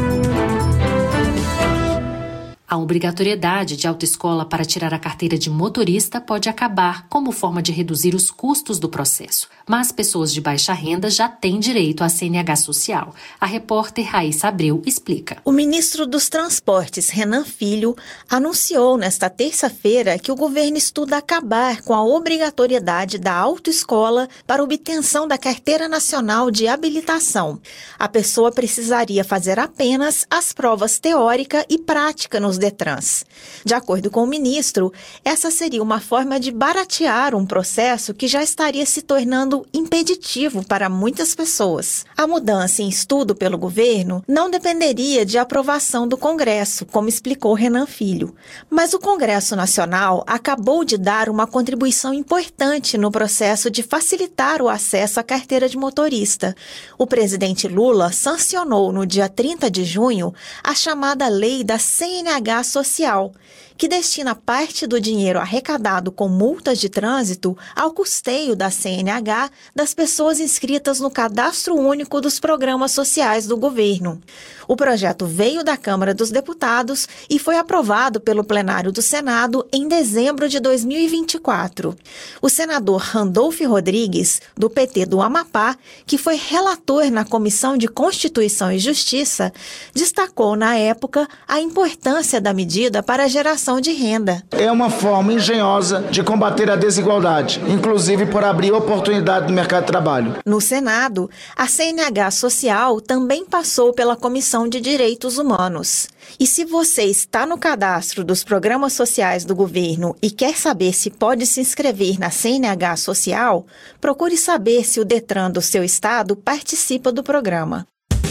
A obrigatoriedade de autoescola para tirar a carteira de motorista pode acabar como forma de reduzir os custos do processo. Mas pessoas de baixa renda já têm direito à C N H social. A repórter Raíssa Abreu explica. O ministro dos Transportes, Renan Filho, anunciou nesta terça-feira que o governo estuda acabar com a obrigatoriedade da autoescola para obtenção da Carteira Nacional de Habilitação. A pessoa precisaria fazer apenas as provas teórica e prática nos Detrans. De acordo com o ministro, essa seria uma forma de baratear um processo que já estaria se tornando impeditivo para muitas pessoas. A mudança em estudo pelo governo não dependeria de aprovação do Congresso, como explicou Renan Filho. Mas o Congresso Nacional acabou de dar uma contribuição importante no processo de facilitar o acesso à carteira de motorista. O presidente Lula sancionou no dia trinta de junho a chamada Lei da C N H Social, que destina parte do dinheiro arrecadado com multas de trânsito ao custeio da C N H das pessoas inscritas no Cadastro Único dos Programas Sociais do governo. O projeto veio da Câmara dos Deputados e foi aprovado pelo plenário do Senado em dezembro de dois mil e vinte e quatro. O senador Randolfo Rodrigues, do P T do Amapá, que foi relator na Comissão de Constituição e Justiça, destacou na época a importância da medida para a geração distribuição de renda. É uma forma engenhosa de combater a desigualdade, inclusive por abrir oportunidade no mercado de trabalho. No Senado, a C N H Social também passou pela Comissão de Direitos Humanos. E se você está no cadastro dos programas sociais do governo e quer saber se pode se inscrever na C N H Social, procure saber se o Detran do seu estado participa do programa.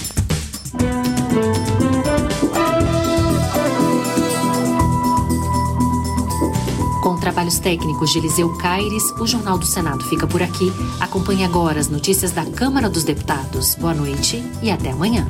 Com trabalhos técnicos de Eliseu Caires, o Jornal do Senado fica por aqui. Acompanhe agora as notícias da Câmara dos Deputados. Boa noite e até amanhã.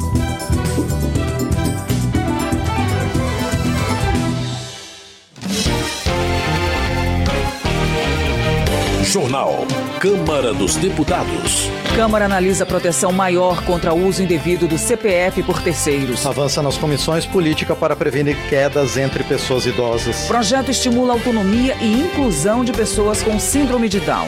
Jornal Câmara dos Deputados. Câmara analisa proteção maior contra o uso indevido do C P F por terceiros. Avança nas comissões política para prevenir quedas entre pessoas idosas. Projeto estimula a autonomia e inclusão de pessoas com síndrome de Down.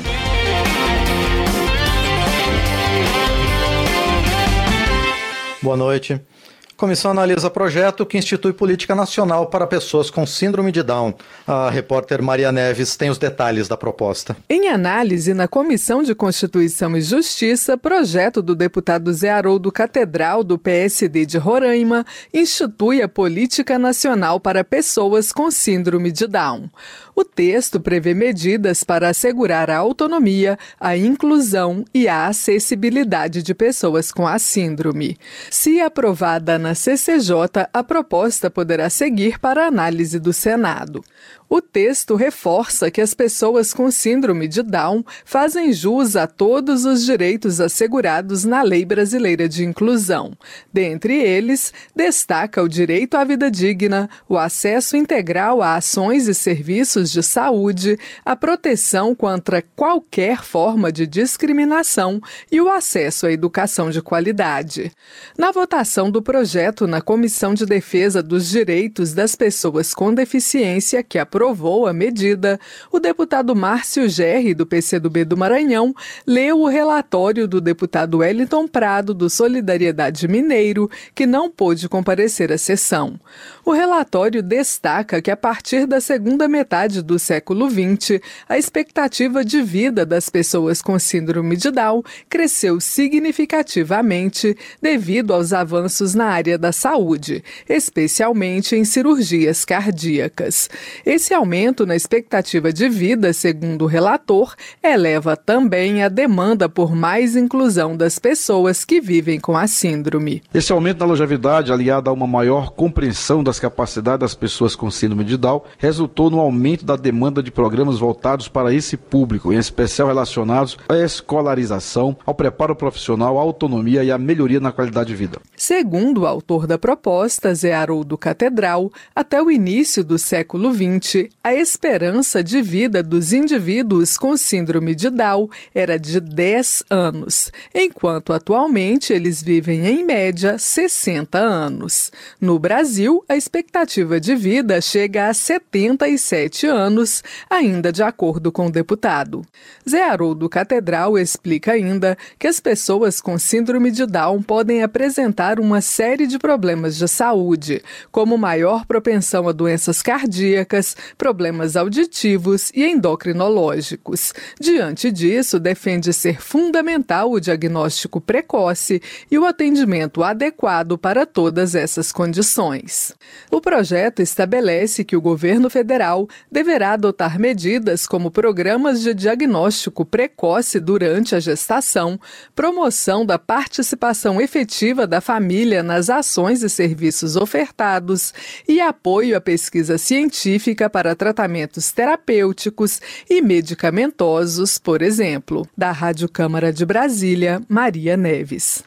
Boa noite. A comissão analisa projeto que institui política nacional para pessoas com síndrome de Down. A repórter Maria Neves tem os detalhes da proposta. Em análise na Comissão de Constituição e Justiça, projeto do deputado Zé Haroldo Catedral, do P S D de Roraima, institui a política nacional para pessoas com síndrome de Down. O texto prevê medidas para assegurar a autonomia, a inclusão e a acessibilidade de pessoas com a síndrome. Se aprovada na C C J, a proposta poderá seguir para análise do Senado. O texto reforça que as pessoas com síndrome de Down fazem jus a todos os direitos assegurados na Lei Brasileira de Inclusão. Dentre eles, destaca o direito à vida digna, o acesso integral a ações e serviços de saúde, a proteção contra qualquer forma de discriminação e o acesso à educação de qualidade. Na votação do projeto na Comissão de Defesa dos Direitos das Pessoas com Deficiência, que aprovou a medida, o deputado Márcio Gerri, do P C do B do Maranhão, leu o relatório do deputado Wellington Prado, do Solidariedade Mineiro, que não pôde comparecer à sessão. O relatório destaca que, a partir da segunda metade do século vinte, a expectativa de vida das pessoas com síndrome de Down cresceu significativamente devido aos avanços na área da saúde, especialmente em cirurgias cardíacas. Esse aumento na expectativa de vida, segundo o relator, eleva também a demanda por mais inclusão das pessoas que vivem com a síndrome. Esse aumento da longevidade, aliado a uma maior compreensão das capacidades das pessoas com síndrome de Down, resultou no aumento da demanda de programas voltados para esse público, em especial relacionados à escolarização, ao preparo profissional, à autonomia e à melhoria na qualidade de vida. Segundo o autor da proposta, Zé Haroldo Catedral, até o início do século vinte, a esperança de vida dos indivíduos com síndrome de Down era de dez anos, enquanto atualmente eles vivem em média sessenta anos. No Brasil, a expectativa de vida chega a setenta e sete anos, ainda de acordo com o deputado. Zé Haroldo Catedral explica ainda que as pessoas com síndrome de Down podem apresentar uma série de problemas de saúde, como maior propensão a doenças cardíacas, problemas auditivos e endocrinológicos. Diante disso, defende ser fundamental o diagnóstico precoce e o atendimento adequado para todas essas condições. O projeto estabelece que o governo federal deverá adotar medidas como programas de diagnóstico precoce durante a gestação, promoção da participação efetiva da família nas ações e serviços ofertados e apoio à pesquisa científica para tratamentos terapêuticos e medicamentosos, por exemplo. Da Rádio Câmara de Brasília, Maria Neves.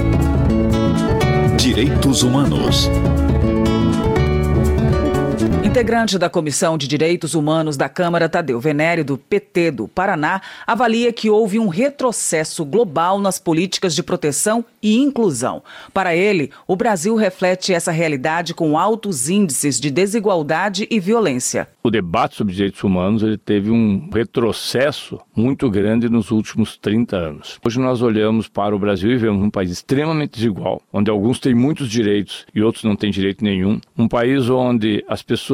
Direitos Humanos. Integrante da Comissão de Direitos Humanos da Câmara, Tadeu Venere, do P T do Paraná, avalia que houve um retrocesso global nas políticas de proteção e inclusão. Para ele, o Brasil reflete essa realidade com altos índices de desigualdade e violência. O debate sobre direitos humanos ele teve um retrocesso muito grande nos últimos trinta anos. Hoje nós olhamos para o Brasil e vemos um país extremamente desigual, onde alguns têm muitos direitos e outros não têm direito nenhum. Um país onde as pessoas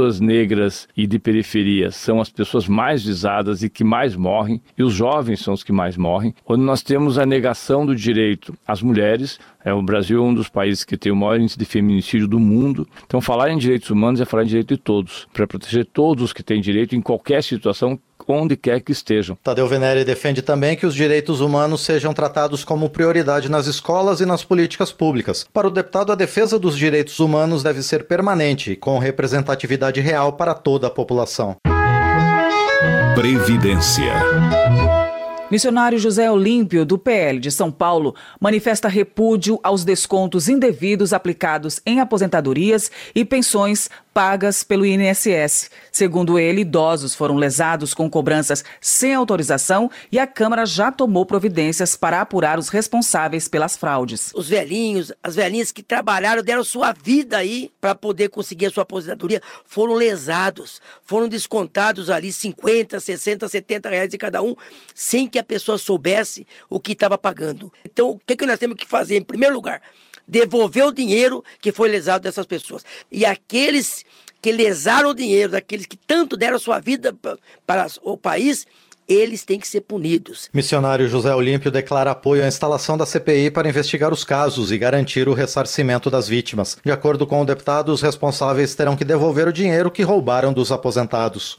pessoas negras e de periferia são as pessoas mais visadas e que mais morrem, e os jovens são os que mais morrem, onde nós temos a negação do direito às mulheres. É, o Brasil é um dos países que tem o maior índice de feminicídio do mundo. Então, falar em direitos humanos é falar em direito de todos, para proteger todos os que têm direito em qualquer situação, onde quer que estejam. Tadeu Venere defende também que os direitos humanos sejam tratados como prioridade nas escolas e nas políticas públicas. Para o deputado, a defesa dos direitos humanos deve ser permanente, com representatividade real para toda a população. Previdência. Missionário José Olímpio, do P L de São Paulo, manifesta repúdio aos descontos indevidos aplicados em aposentadorias e pensões pagas pelo I N S S. Segundo ele, idosos foram lesados com cobranças sem autorização e a Câmara já tomou providências para apurar os responsáveis pelas fraudes. Os velhinhos, as velhinhas que trabalharam, deram sua vida aí para poder conseguir a sua aposentadoria, foram lesados, foram descontados ali cinquenta, sessenta, setenta reais de cada um, sem que a pessoa soubesse o que estava pagando. Então, o que, que nós temos que fazer? Em primeiro lugar, devolver o dinheiro que foi lesado dessas pessoas. E aqueles que lesaram o dinheiro, daqueles que tanto deram sua vida para o país, eles têm que ser punidos. Missionário José Olímpio declara apoio à instalação da C P I para investigar os casos e garantir o ressarcimento das vítimas. De acordo com o deputado, os responsáveis terão que devolver o dinheiro que roubaram dos aposentados.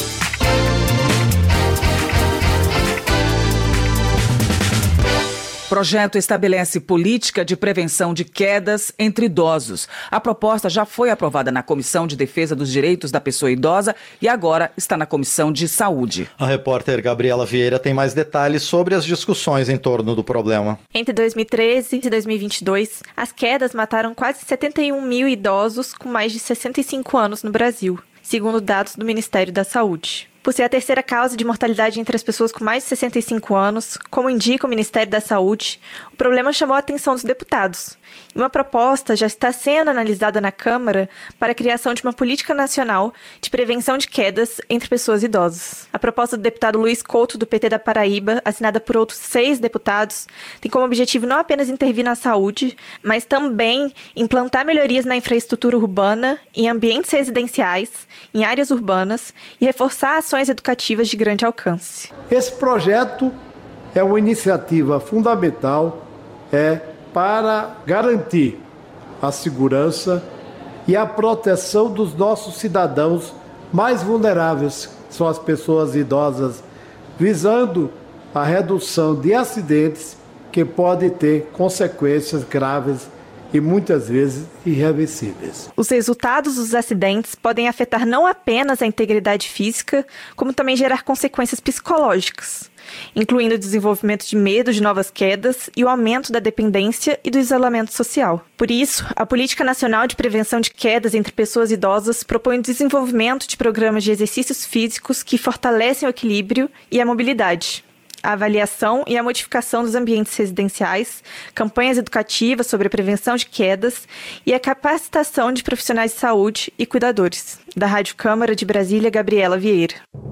O projeto estabelece política de prevenção de quedas entre idosos. A proposta já foi aprovada na Comissão de Defesa dos Direitos da Pessoa Idosa e agora está na Comissão de Saúde. A repórter Gabriela Vieira tem mais detalhes sobre as discussões em torno do problema. Entre dois mil e treze e dois mil e vinte e dois, as quedas mataram quase setenta e um mil idosos com mais de sessenta e cinco anos no Brasil, segundo dados do Ministério da Saúde. Por ser a terceira causa de mortalidade entre as pessoas com mais de sessenta e cinco anos, como indica o Ministério da Saúde, o problema chamou a atenção dos deputados. E uma proposta já está sendo analisada na Câmara para a criação de uma política nacional de prevenção de quedas entre pessoas idosas. A proposta do deputado Luiz Couto, do P T da Paraíba, assinada por outros seis deputados, tem como objetivo não apenas intervir na saúde, mas também implantar melhorias na infraestrutura urbana, em ambientes residenciais, em áreas urbanas e reforçar ações educativas de grande alcance. Esse projeto é uma iniciativa fundamental é, para garantir a segurança e a proteção dos nossos cidadãos mais vulneráveis, que são as pessoas idosas, visando a redução de acidentes que podem ter consequências graves e muitas vezes irreversíveis. Os resultados dos acidentes podem afetar não apenas a integridade física, como também gerar consequências psicológicas, incluindo o desenvolvimento de medo de novas quedas e o aumento da dependência e do isolamento social. Por isso, a Política Nacional de Prevenção de Quedas entre Pessoas Idosas propõe o desenvolvimento de programas de exercícios físicos que fortalecem o equilíbrio e a mobilidade, a avaliação e a modificação dos ambientes residenciais, campanhas educativas sobre a prevenção de quedas e a capacitação de profissionais de saúde e cuidadores. Da Rádio Câmara de Brasília, Gabriela Vieira.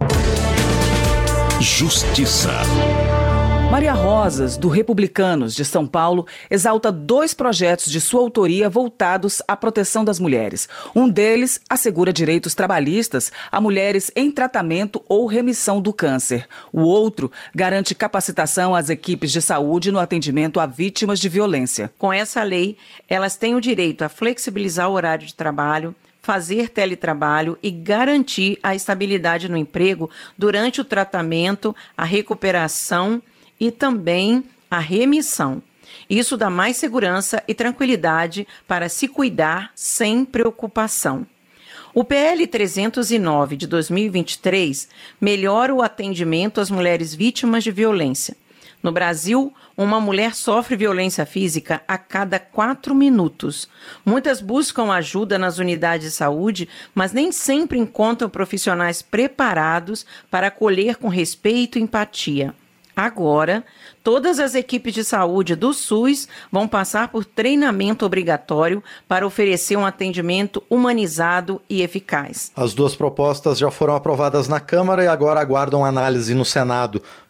Justiça. Maria Rosas, do Republicanos de São Paulo, exalta dois projetos de sua autoria voltados à proteção das mulheres. Um deles assegura direitos trabalhistas a mulheres em tratamento ou remissão do câncer. O outro garante capacitação às equipes de saúde no atendimento a vítimas de violência. Com essa lei, elas têm o direito a flexibilizar o horário de trabalho, fazer teletrabalho e garantir a estabilidade no emprego durante o tratamento, a recuperação e também a remissão. Isso dá mais segurança e tranquilidade para se cuidar sem preocupação. O P L trezentos e nove de dois mil e vinte e três melhora o atendimento às mulheres vítimas de violência. No Brasil, uma mulher sofre violência física a cada quatro minutos. Muitas buscam ajuda nas unidades de saúde, mas nem sempre encontram profissionais preparados para acolher com respeito e empatia. Agora, todas as equipes de saúde do SUS vão passar por treinamento obrigatório para oferecer um atendimento humanizado e eficaz. As duas propostas já foram aprovadas na Câmara e agora aguardam análise no Senado.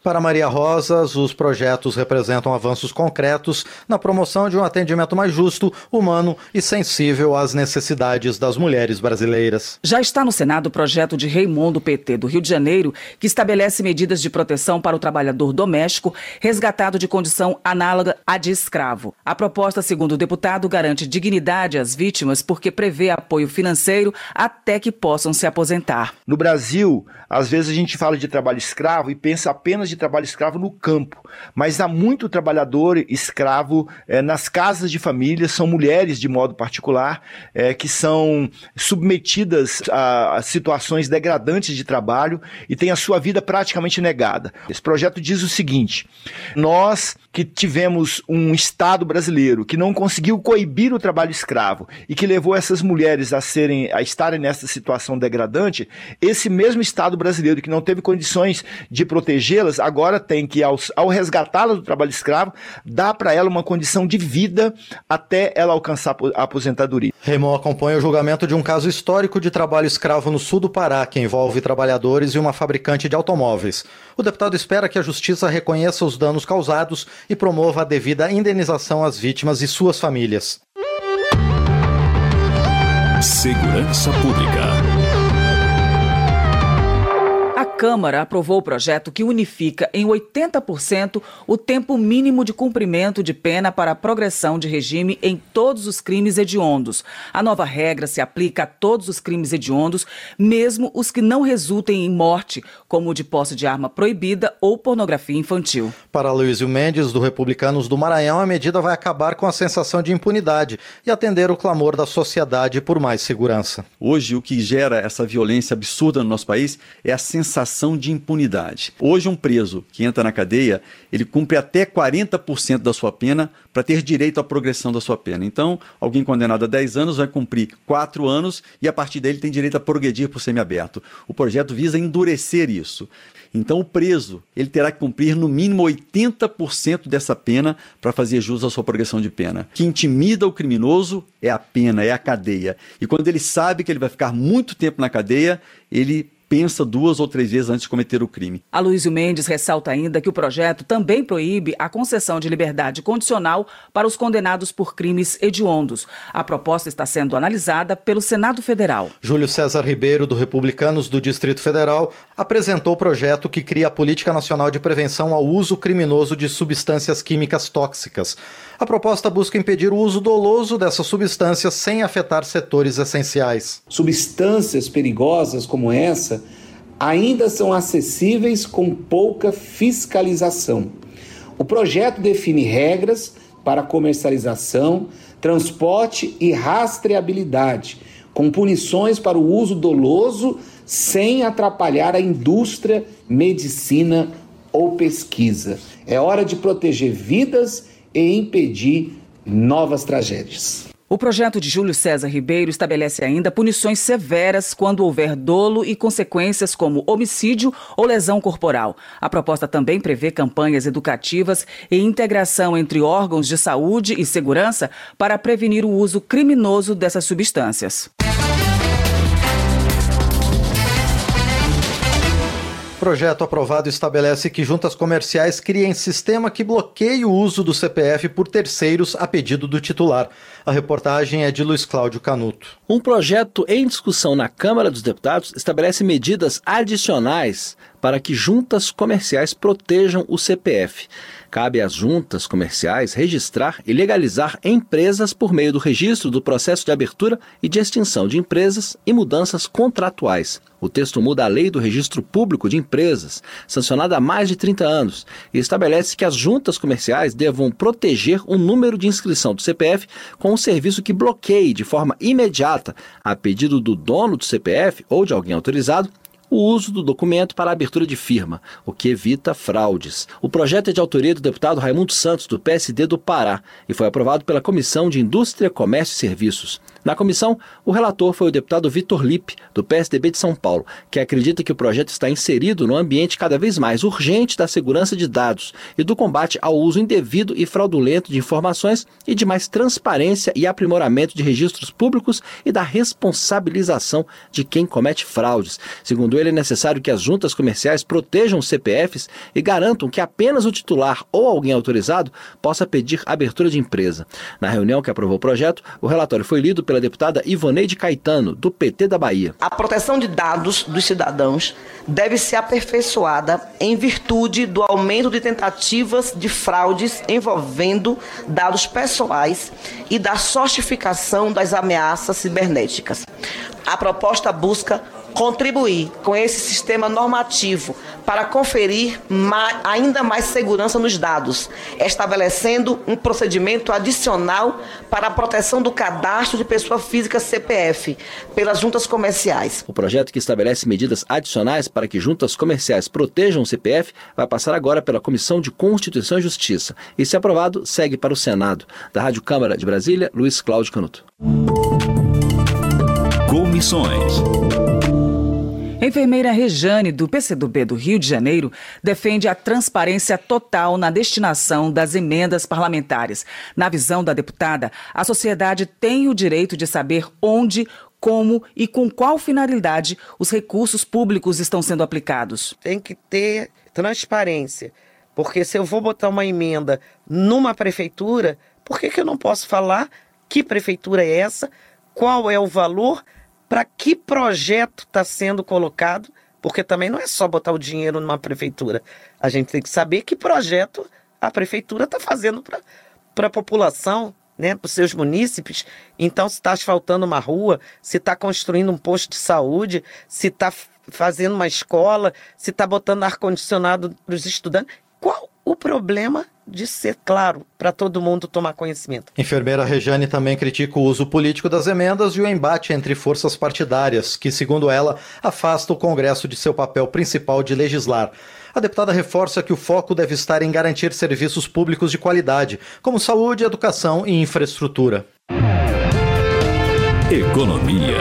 Para Maria Rosas, os projetos representam avanços concretos na promoção de um atendimento mais justo, humano e sensível às necessidades das mulheres brasileiras. Já está no Senado o projeto de Raimundo P T do Rio de Janeiro, que estabelece medidas de proteção para o trabalhador doméstico resgatado de condição análoga à de escravo. A proposta, segundo o deputado, garante dignidade às vítimas porque prevê apoio financeiro até que possam se aposentar. No Brasil, às vezes a gente fala de trabalho escravo e pensa apenas de trabalho escravo no campo, mas há muito trabalhador escravo é, nas casas de família, são mulheres de modo particular, é, que são submetidas a, a situações degradantes de trabalho e têm a sua vida praticamente negada. Esse projeto diz o seguinte: nós que tivemos um Estado brasileiro que não conseguiu coibir o trabalho escravo e que levou essas mulheres a, serem, a estarem nessa situação degradante, esse mesmo Estado brasileiro que não teve condições de protegê-las, agora tem que, ao, ao resgatá-las do trabalho escravo, dar para ela uma condição de vida até ela alcançar a aposentadoria. Raymond acompanha o julgamento de um caso histórico de trabalho escravo no sul do Pará, que envolve trabalhadores e uma fabricante de automóveis. O deputado espera que a justiça reconheça os danos causados e promova a devida indenização às vítimas e suas famílias. Segurança Pública. A Câmara aprovou o projeto que unifica em oitenta por cento o tempo mínimo de cumprimento de pena para a progressão de regime em todos os crimes hediondos. A nova regra se aplica a todos os crimes hediondos, mesmo os que não resultem em morte, como o de posse de arma proibida ou pornografia infantil. Para Aloysio Mendes, do Republicanos do Maranhão, a medida vai acabar com a sensação de impunidade e atender o clamor da sociedade por mais segurança. Hoje, o que gera essa violência absurda no nosso país é a sensação de impunidade. Hoje, um preso que entra na cadeia, ele cumpre até quarenta por cento da sua pena para ter direito à progressão da sua pena. Então, alguém condenado a dez anos vai cumprir quatro anos e a partir dele tem direito a progredir por semiaberto. O projeto visa endurecer isso. Então, o preso ele terá que cumprir no mínimo oitenta por cento dessa pena para fazer jus à sua progressão de pena. O que intimida o criminoso é a pena, é a cadeia. E quando ele sabe que ele vai ficar muito tempo na cadeia, ele pensa duas ou três vezes antes de cometer o crime. Aloysio Mendes ressalta ainda que o projeto também proíbe a concessão de liberdade condicional para os condenados por crimes hediondos. A proposta está sendo analisada pelo Senado Federal. Júlio César Ribeiro, do Republicanos do Distrito Federal, apresentou o projeto que cria a Política Nacional de Prevenção ao Uso Criminoso de Substâncias Químicas Tóxicas. A proposta busca impedir o uso doloso dessas substâncias sem afetar setores essenciais. Substâncias perigosas como essa ainda são acessíveis com pouca fiscalização. O projeto define regras para comercialização, transporte e rastreabilidade, com punições para o uso doloso sem atrapalhar a indústria, medicina ou pesquisa. É hora de proteger vidas e impedir novas tragédias. O projeto de Júlio César Ribeiro estabelece ainda punições severas quando houver dolo e consequências como homicídio ou lesão corporal. A proposta também prevê campanhas educativas e integração entre órgãos de saúde e segurança para prevenir o uso criminoso dessas substâncias. O projeto aprovado estabelece que juntas comerciais criem sistema que bloqueie o uso do C P F por terceiros a pedido do titular. A reportagem é de Luiz Cláudio Canuto. Um projeto em discussão na Câmara dos Deputados estabelece medidas adicionais para que juntas comerciais protejam o C P F. Cabe às juntas comerciais registrar e legalizar empresas por meio do registro do processo de abertura e de extinção de empresas e mudanças contratuais. O texto muda a Lei do Registro Público de Empresas, sancionada há mais de trinta anos, e estabelece que as juntas comerciais devam proteger o número de inscrição do C P F com um serviço que bloqueie de forma imediata, a pedido do dono do C P F ou de alguém autorizado, o uso do documento para a abertura de firma, o que evita fraudes. O projeto é de autoria do deputado Raimundo Santos, do P S D do Pará, e foi aprovado pela Comissão de Indústria, Comércio e Serviços. Na comissão, o relator foi o deputado Vitor Lippe, do P S D B de São Paulo, que acredita que o projeto está inserido no ambiente cada vez mais urgente da segurança de dados e do combate ao uso indevido e fraudulento de informações e de mais transparência e aprimoramento de registros públicos e da responsabilização de quem comete fraudes. Segundo ele, é necessário que as juntas comerciais protejam os C P Fs e garantam que apenas o titular ou alguém autorizado possa pedir abertura de empresa. Na reunião que aprovou o projeto, o relatório foi lido pela deputada Ivoneide Caetano, do P T da Bahia. A proteção de dados dos cidadãos deve ser aperfeiçoada em virtude do aumento de tentativas de fraudes envolvendo dados pessoais e da sofisticação das ameaças cibernéticas. A proposta busca contribuir com esse sistema normativo para conferir mais, ainda mais segurança nos dados, estabelecendo um procedimento adicional para a proteção do cadastro de pessoa física C P F pelas juntas comerciais. O projeto, que estabelece medidas adicionais para que juntas comerciais protejam o C P F, vai passar agora pela Comissão de Constituição e Justiça e, se aprovado, segue para o Senado. Da Rádio Câmara de Brasília, Luiz Cláudio Canuto. Comissões. Enfermeira Rejane, do P C do B do Rio de Janeiro, defende a transparência total na destinação das emendas parlamentares. Na visão da deputada, a sociedade tem o direito de saber onde, como e com qual finalidade os recursos públicos estão sendo aplicados. Tem que ter transparência, porque se eu vou botar uma emenda numa prefeitura, por que que eu não posso falar que prefeitura é essa, qual é o valor, para que projeto está sendo colocado, porque também não é só botar o dinheiro numa prefeitura. A gente tem que saber que projeto a prefeitura está fazendo para a população, né, para os seus munícipes. Então, se está asfaltando uma rua, se está construindo um posto de saúde, se está fazendo uma escola, se está botando ar-condicionado para os estudantes. Qual o problema de ser claro para todo mundo tomar conhecimento? Enfermeira Rejane também critica o uso político das emendas e o embate entre forças partidárias, que, segundo ela, afasta o Congresso de seu papel principal de legislar. A deputada reforça que o foco deve estar em garantir serviços públicos de qualidade, como saúde, educação e infraestrutura. Economia.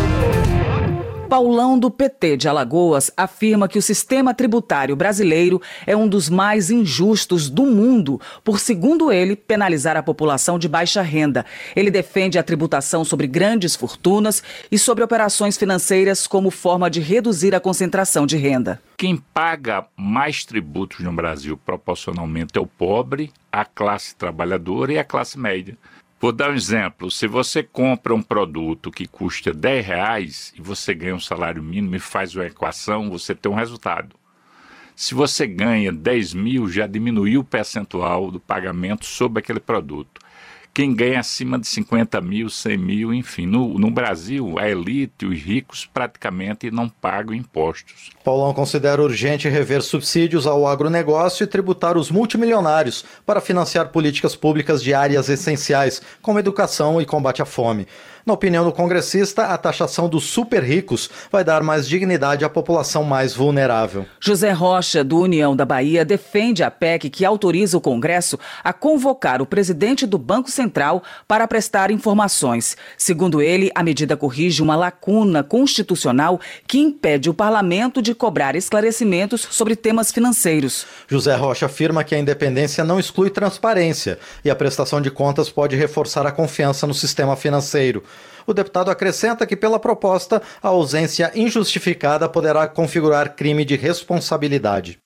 Paulão, do P T de Alagoas, afirma que o sistema tributário brasileiro é um dos mais injustos do mundo, por, segundo ele, penalizar a população de baixa renda. Ele defende a tributação sobre grandes fortunas e sobre operações financeiras como forma de reduzir a concentração de renda. Quem paga mais tributos no Brasil proporcionalmente é o pobre, a classe trabalhadora e a classe média. Vou dar um exemplo. Se você compra um produto que custa dez reais e você ganha um salário mínimo e faz uma equação, você tem um resultado. Se você ganha dez mil, já diminuiu o percentual do pagamento sobre aquele produto. Quem ganha acima de cinquenta mil, cem mil, enfim. No, no Brasil, a elite, os ricos, praticamente não pagam impostos. Paulão considera urgente rever subsídios ao agronegócio e tributar os multimilionários para financiar políticas públicas de áreas essenciais, como educação e combate à fome. Na opinião do congressista, a taxação dos super ricos vai dar mais dignidade à população mais vulnerável. José Rocha, do União da Bahia, defende a P E C que autoriza o Congresso a convocar o presidente do Banco Central para prestar informações. Segundo ele, a medida corrige uma lacuna constitucional que impede o parlamento de cobrar esclarecimentos sobre temas financeiros. José Rocha afirma que a independência não exclui transparência e a prestação de contas pode reforçar a confiança no sistema financeiro. O deputado acrescenta que, pela proposta, a ausência injustificada poderá configurar crime de responsabilidade.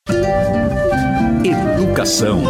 Educação.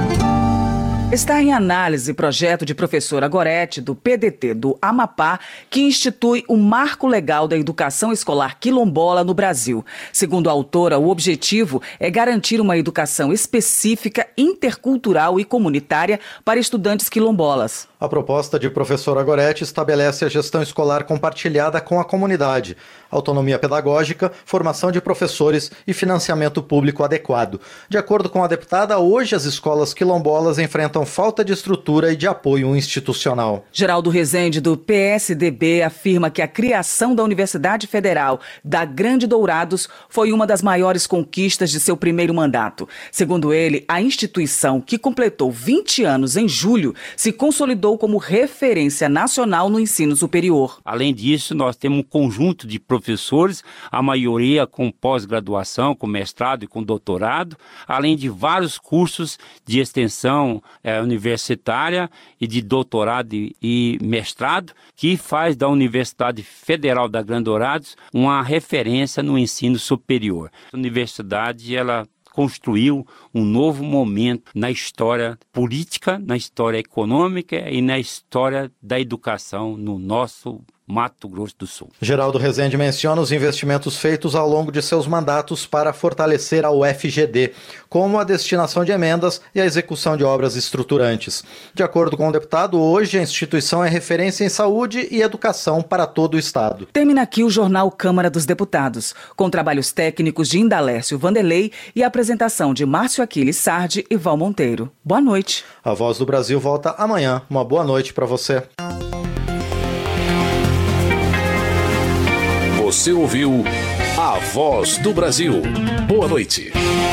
Está em análise projeto de professora Gorete, do P D T do Amapá, que institui o Marco Legal da Educação Escolar Quilombola no Brasil. Segundo a autora, o objetivo é garantir uma educação específica, intercultural e comunitária para estudantes quilombolas. A proposta de professora Gorete estabelece a gestão escolar compartilhada com a comunidade, autonomia pedagógica, formação de professores e financiamento público adequado. De acordo com a deputada, hoje as escolas quilombolas enfrentam apresentam falta de estrutura e de apoio institucional. Geraldo Rezende, do P S D B, afirma que a criação da Universidade Federal da Grande Dourados foi uma das maiores conquistas de seu primeiro mandato. Segundo ele, a instituição, que completou vinte anos em julho, se consolidou como referência nacional no ensino superior. Além disso, nós temos um conjunto de professores, a maioria com pós-graduação, com mestrado e com doutorado, além de vários cursos de extensão é, universitária e de doutorado e, e mestrado, que faz da Universidade Federal da Grande Dourados uma referência no ensino superior. A universidade, ela construiu um novo momento na história política, na história econômica e na história da educação no nosso Mato Grosso do Sul. Geraldo Rezende menciona os investimentos feitos ao longo de seus mandatos para fortalecer a U F G D, como a destinação de emendas e a execução de obras estruturantes. De acordo com o deputado, hoje a instituição é referência em saúde e educação para todo o estado. Termina aqui o Jornal Câmara dos Deputados, com trabalhos técnicos de Indalécio Vanderlei e a apresentação de Márcio Aquiles Sardi e Val Monteiro. Boa noite. A Voz do Brasil volta amanhã. Uma boa noite para você. Você ouviu A Voz do Brasil. Boa noite.